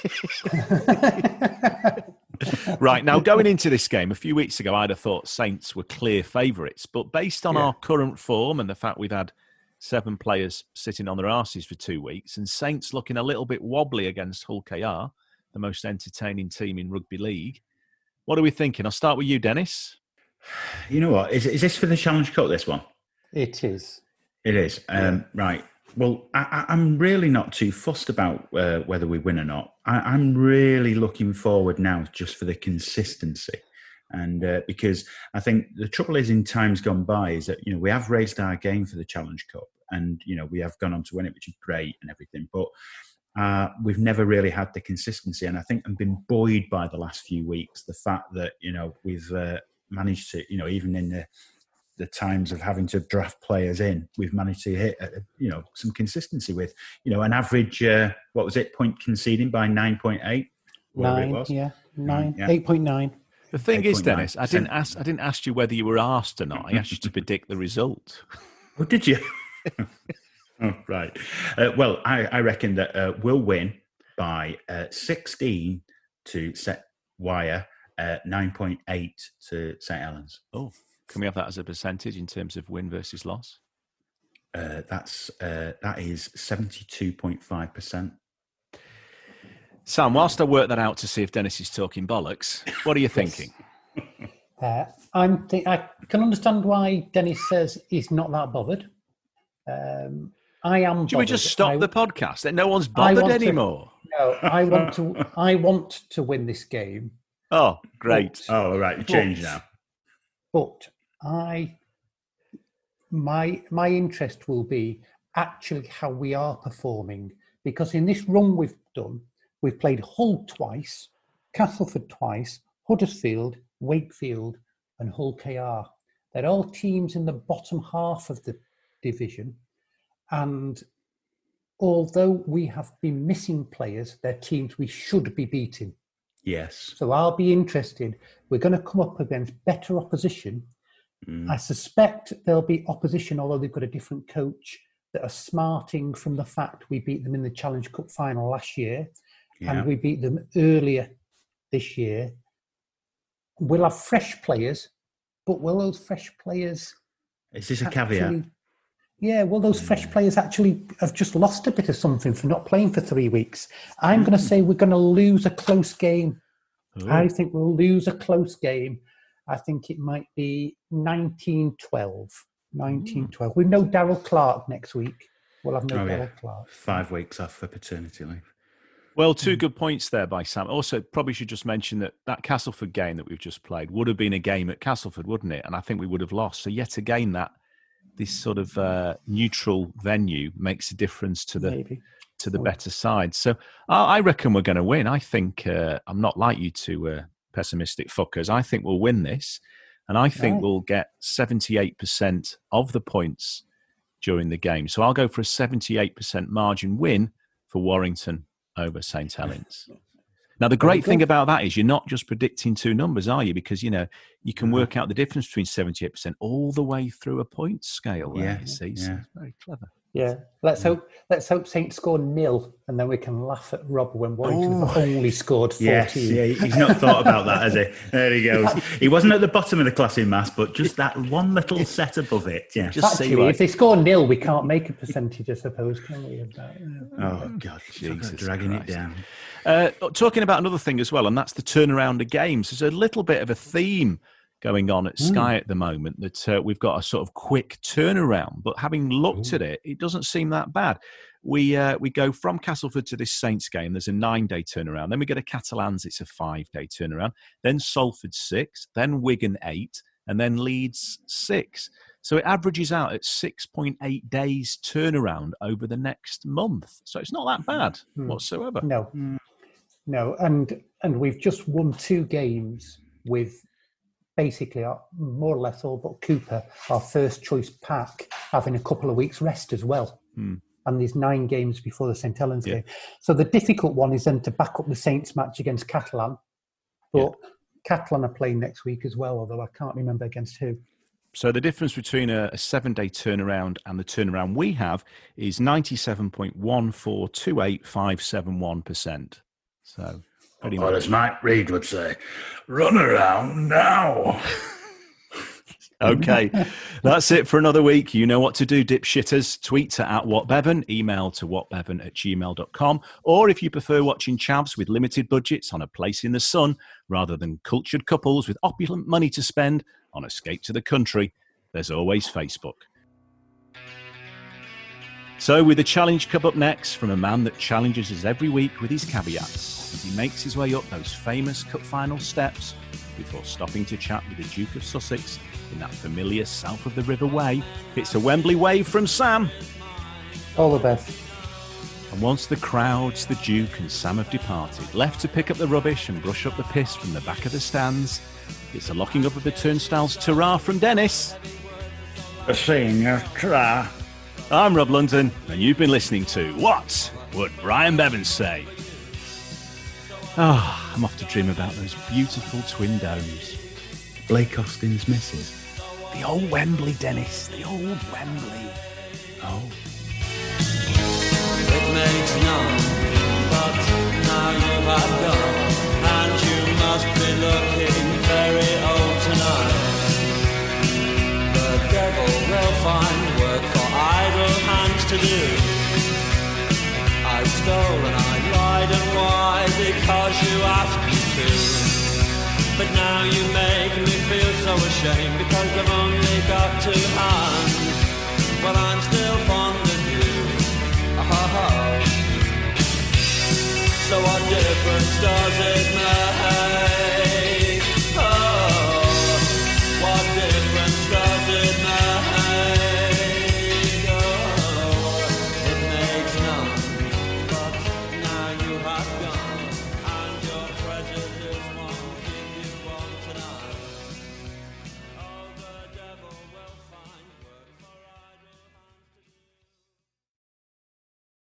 it? Right, now going into this game, a few weeks ago, I'd have thought Saints were clear favourites. But based on our current form and the fact we've had 7 players sitting on their arses for 2 weeks, and Saints looking a little bit wobbly against Hull KR, the most entertaining team in rugby league, what are we thinking? I'll start with you, Dennis. You know what? Is this for the Challenge Cup, this one? It is. It is. Right. Well, I'm really not too fussed about whether we win or not. I'm really looking forward now just for the consistency. And because I think the trouble is in times gone by is that, we have raised our game for the Challenge Cup and, we have gone on to win it, which is great and everything. But we've never really had the consistency. And I think I've been buoyed by the last few weeks, the fact that, we've managed to, even in the times of having to draft players in, we've managed to hit, some consistency with, an average, point conceding by 9.8? 9, yeah, 9, 8.9. The thing is, Dennis, I didn't ask you whether you were asked or not. I asked you to predict the result. Oh, did you? Oh, right. Well, I reckon that we'll win by 16 to set Wyre, 9.8 to St Helens. Oh. Can we have that as a percentage in terms of win versus loss? That is 72.5%. Sam, whilst I work that out to see if Dennis is talking bollocks, what are you thinking? I can understand why Dennis says he's not that bothered. I am bothered. Should we just stop the podcast? That no one's bothered anymore. I want to win this game. Oh, great. All right. Change now. But my interest will be actually how we are performing, because in this run we've done, we've played Hull twice, Castleford twice, Huddersfield, Wakefield and Hull KR. They're all teams in the bottom half of the division, and although we have been missing players, they're teams we should be beating. Yes. So I'll be interested. We're going to come up against better opposition. I suspect there'll be opposition, although they've got a different coach, that are smarting from the fact we beat them in the Challenge Cup final last year and we beat them earlier this year. We'll have fresh players, but will those fresh players... Is this a caveat? Yeah, well, those fresh players actually have just lost a bit of something for not playing for 3 weeks. I'm going to say we're going to lose a close game. Ooh. I think we'll lose a close game. I think it might be 19-12. 19-12. We know Darryl Clark next week. We'll have Darryl Clark. 5 weeks off for paternity leave. Well, 2 good points there by Sam. Also, probably should just mention that Castleford game that we've just played would have been a game at Castleford, wouldn't it? And I think we would have lost. So yet again, this sort of neutral venue makes a difference to the better side. So I reckon we're going to win. I think I'm not like you two pessimistic fuckers. I think we'll win this, and I think we'll get 78% of the points during the game. So I'll go for a 78% margin win for Warrington over St Helens. Now, the great thing about that is you're not just predicting 2 numbers, are you? Because, you can work out the difference between 78% all the way through a point scale. You see, so it's very clever. Yeah, let's hope Saints score 0, and then we can laugh at Rob when Warrington have only scored 14. Yes, yeah, he's not thought about that, has he? There he goes. He wasn't at the bottom of the class in maths, but just that one little set above it. Yeah. Just actually, if they score 0, we can't make a percentage, I suppose, can we? Of that? Yeah. Oh God, Jesus, dragging it down. Talking about another thing as well, and that's the turnaround of games. There's a little bit of a theme going on at Sky at the moment that we've got a sort of quick turnaround, but having looked at it, it doesn't seem that bad. We go from Castleford to this Saints game. There's a 9-day turnaround. Then we go to Catalans. It's a 5-day turnaround. Then Salford 6. Then Wigan 8. And then Leeds 6. So it averages out at 6.8 days turnaround over the next month. So it's not that bad whatsoever. No, and we've just won 2 games with basically more or less all but Cooper, our first choice pack, having a couple of weeks rest as well. And there's 9 games before the St. Helens game. So the difficult one is then to back up the Saints match against Catalan. But Catalan are playing next week as well, although I can't remember against who. So the difference between a 7-day turnaround and the turnaround we have is 97.1428571%. So pretty much. Or as Mike Reid would say, run around now. Okay, that's it for another week. You know what to do, dipshitters. Tweet to @WhatBevan, email to whatbevan@gmail.com, or if you prefer watching chavs with limited budgets on A Place in the Sun rather than cultured couples with opulent money to spend on Escape to the Country, there's always Facebook. So with the Challenge Cup up next from a man that challenges us every week with his caveats, as he makes his way up those famous cup final steps before stopping to chat with the Duke of Sussex in that familiar south of the river way. It's a Wembley wave from Sam. All the best. And once the crowds, the Duke and Sam have departed, left to pick up the rubbish and brush up the piss from the back of the stands, it's a locking up of the turnstiles ta-ra from Dennis. A senior tra. I'm Rob London, and you've been listening to What Would Brian Bevan Say? I'm off to dream about those beautiful twin domes. Blake Austin's missus. The old Wembley, Dennis. The old Wembley. Oh. It makes none, but now you have gone, and you must be looking very old tonight. The devil will find work for idle hands to do. I stole and I lied, and why? Because you asked me to. But now you make me feel so ashamed, because I've only got 2 hands. But I'm still fond of you. So what difference does it make?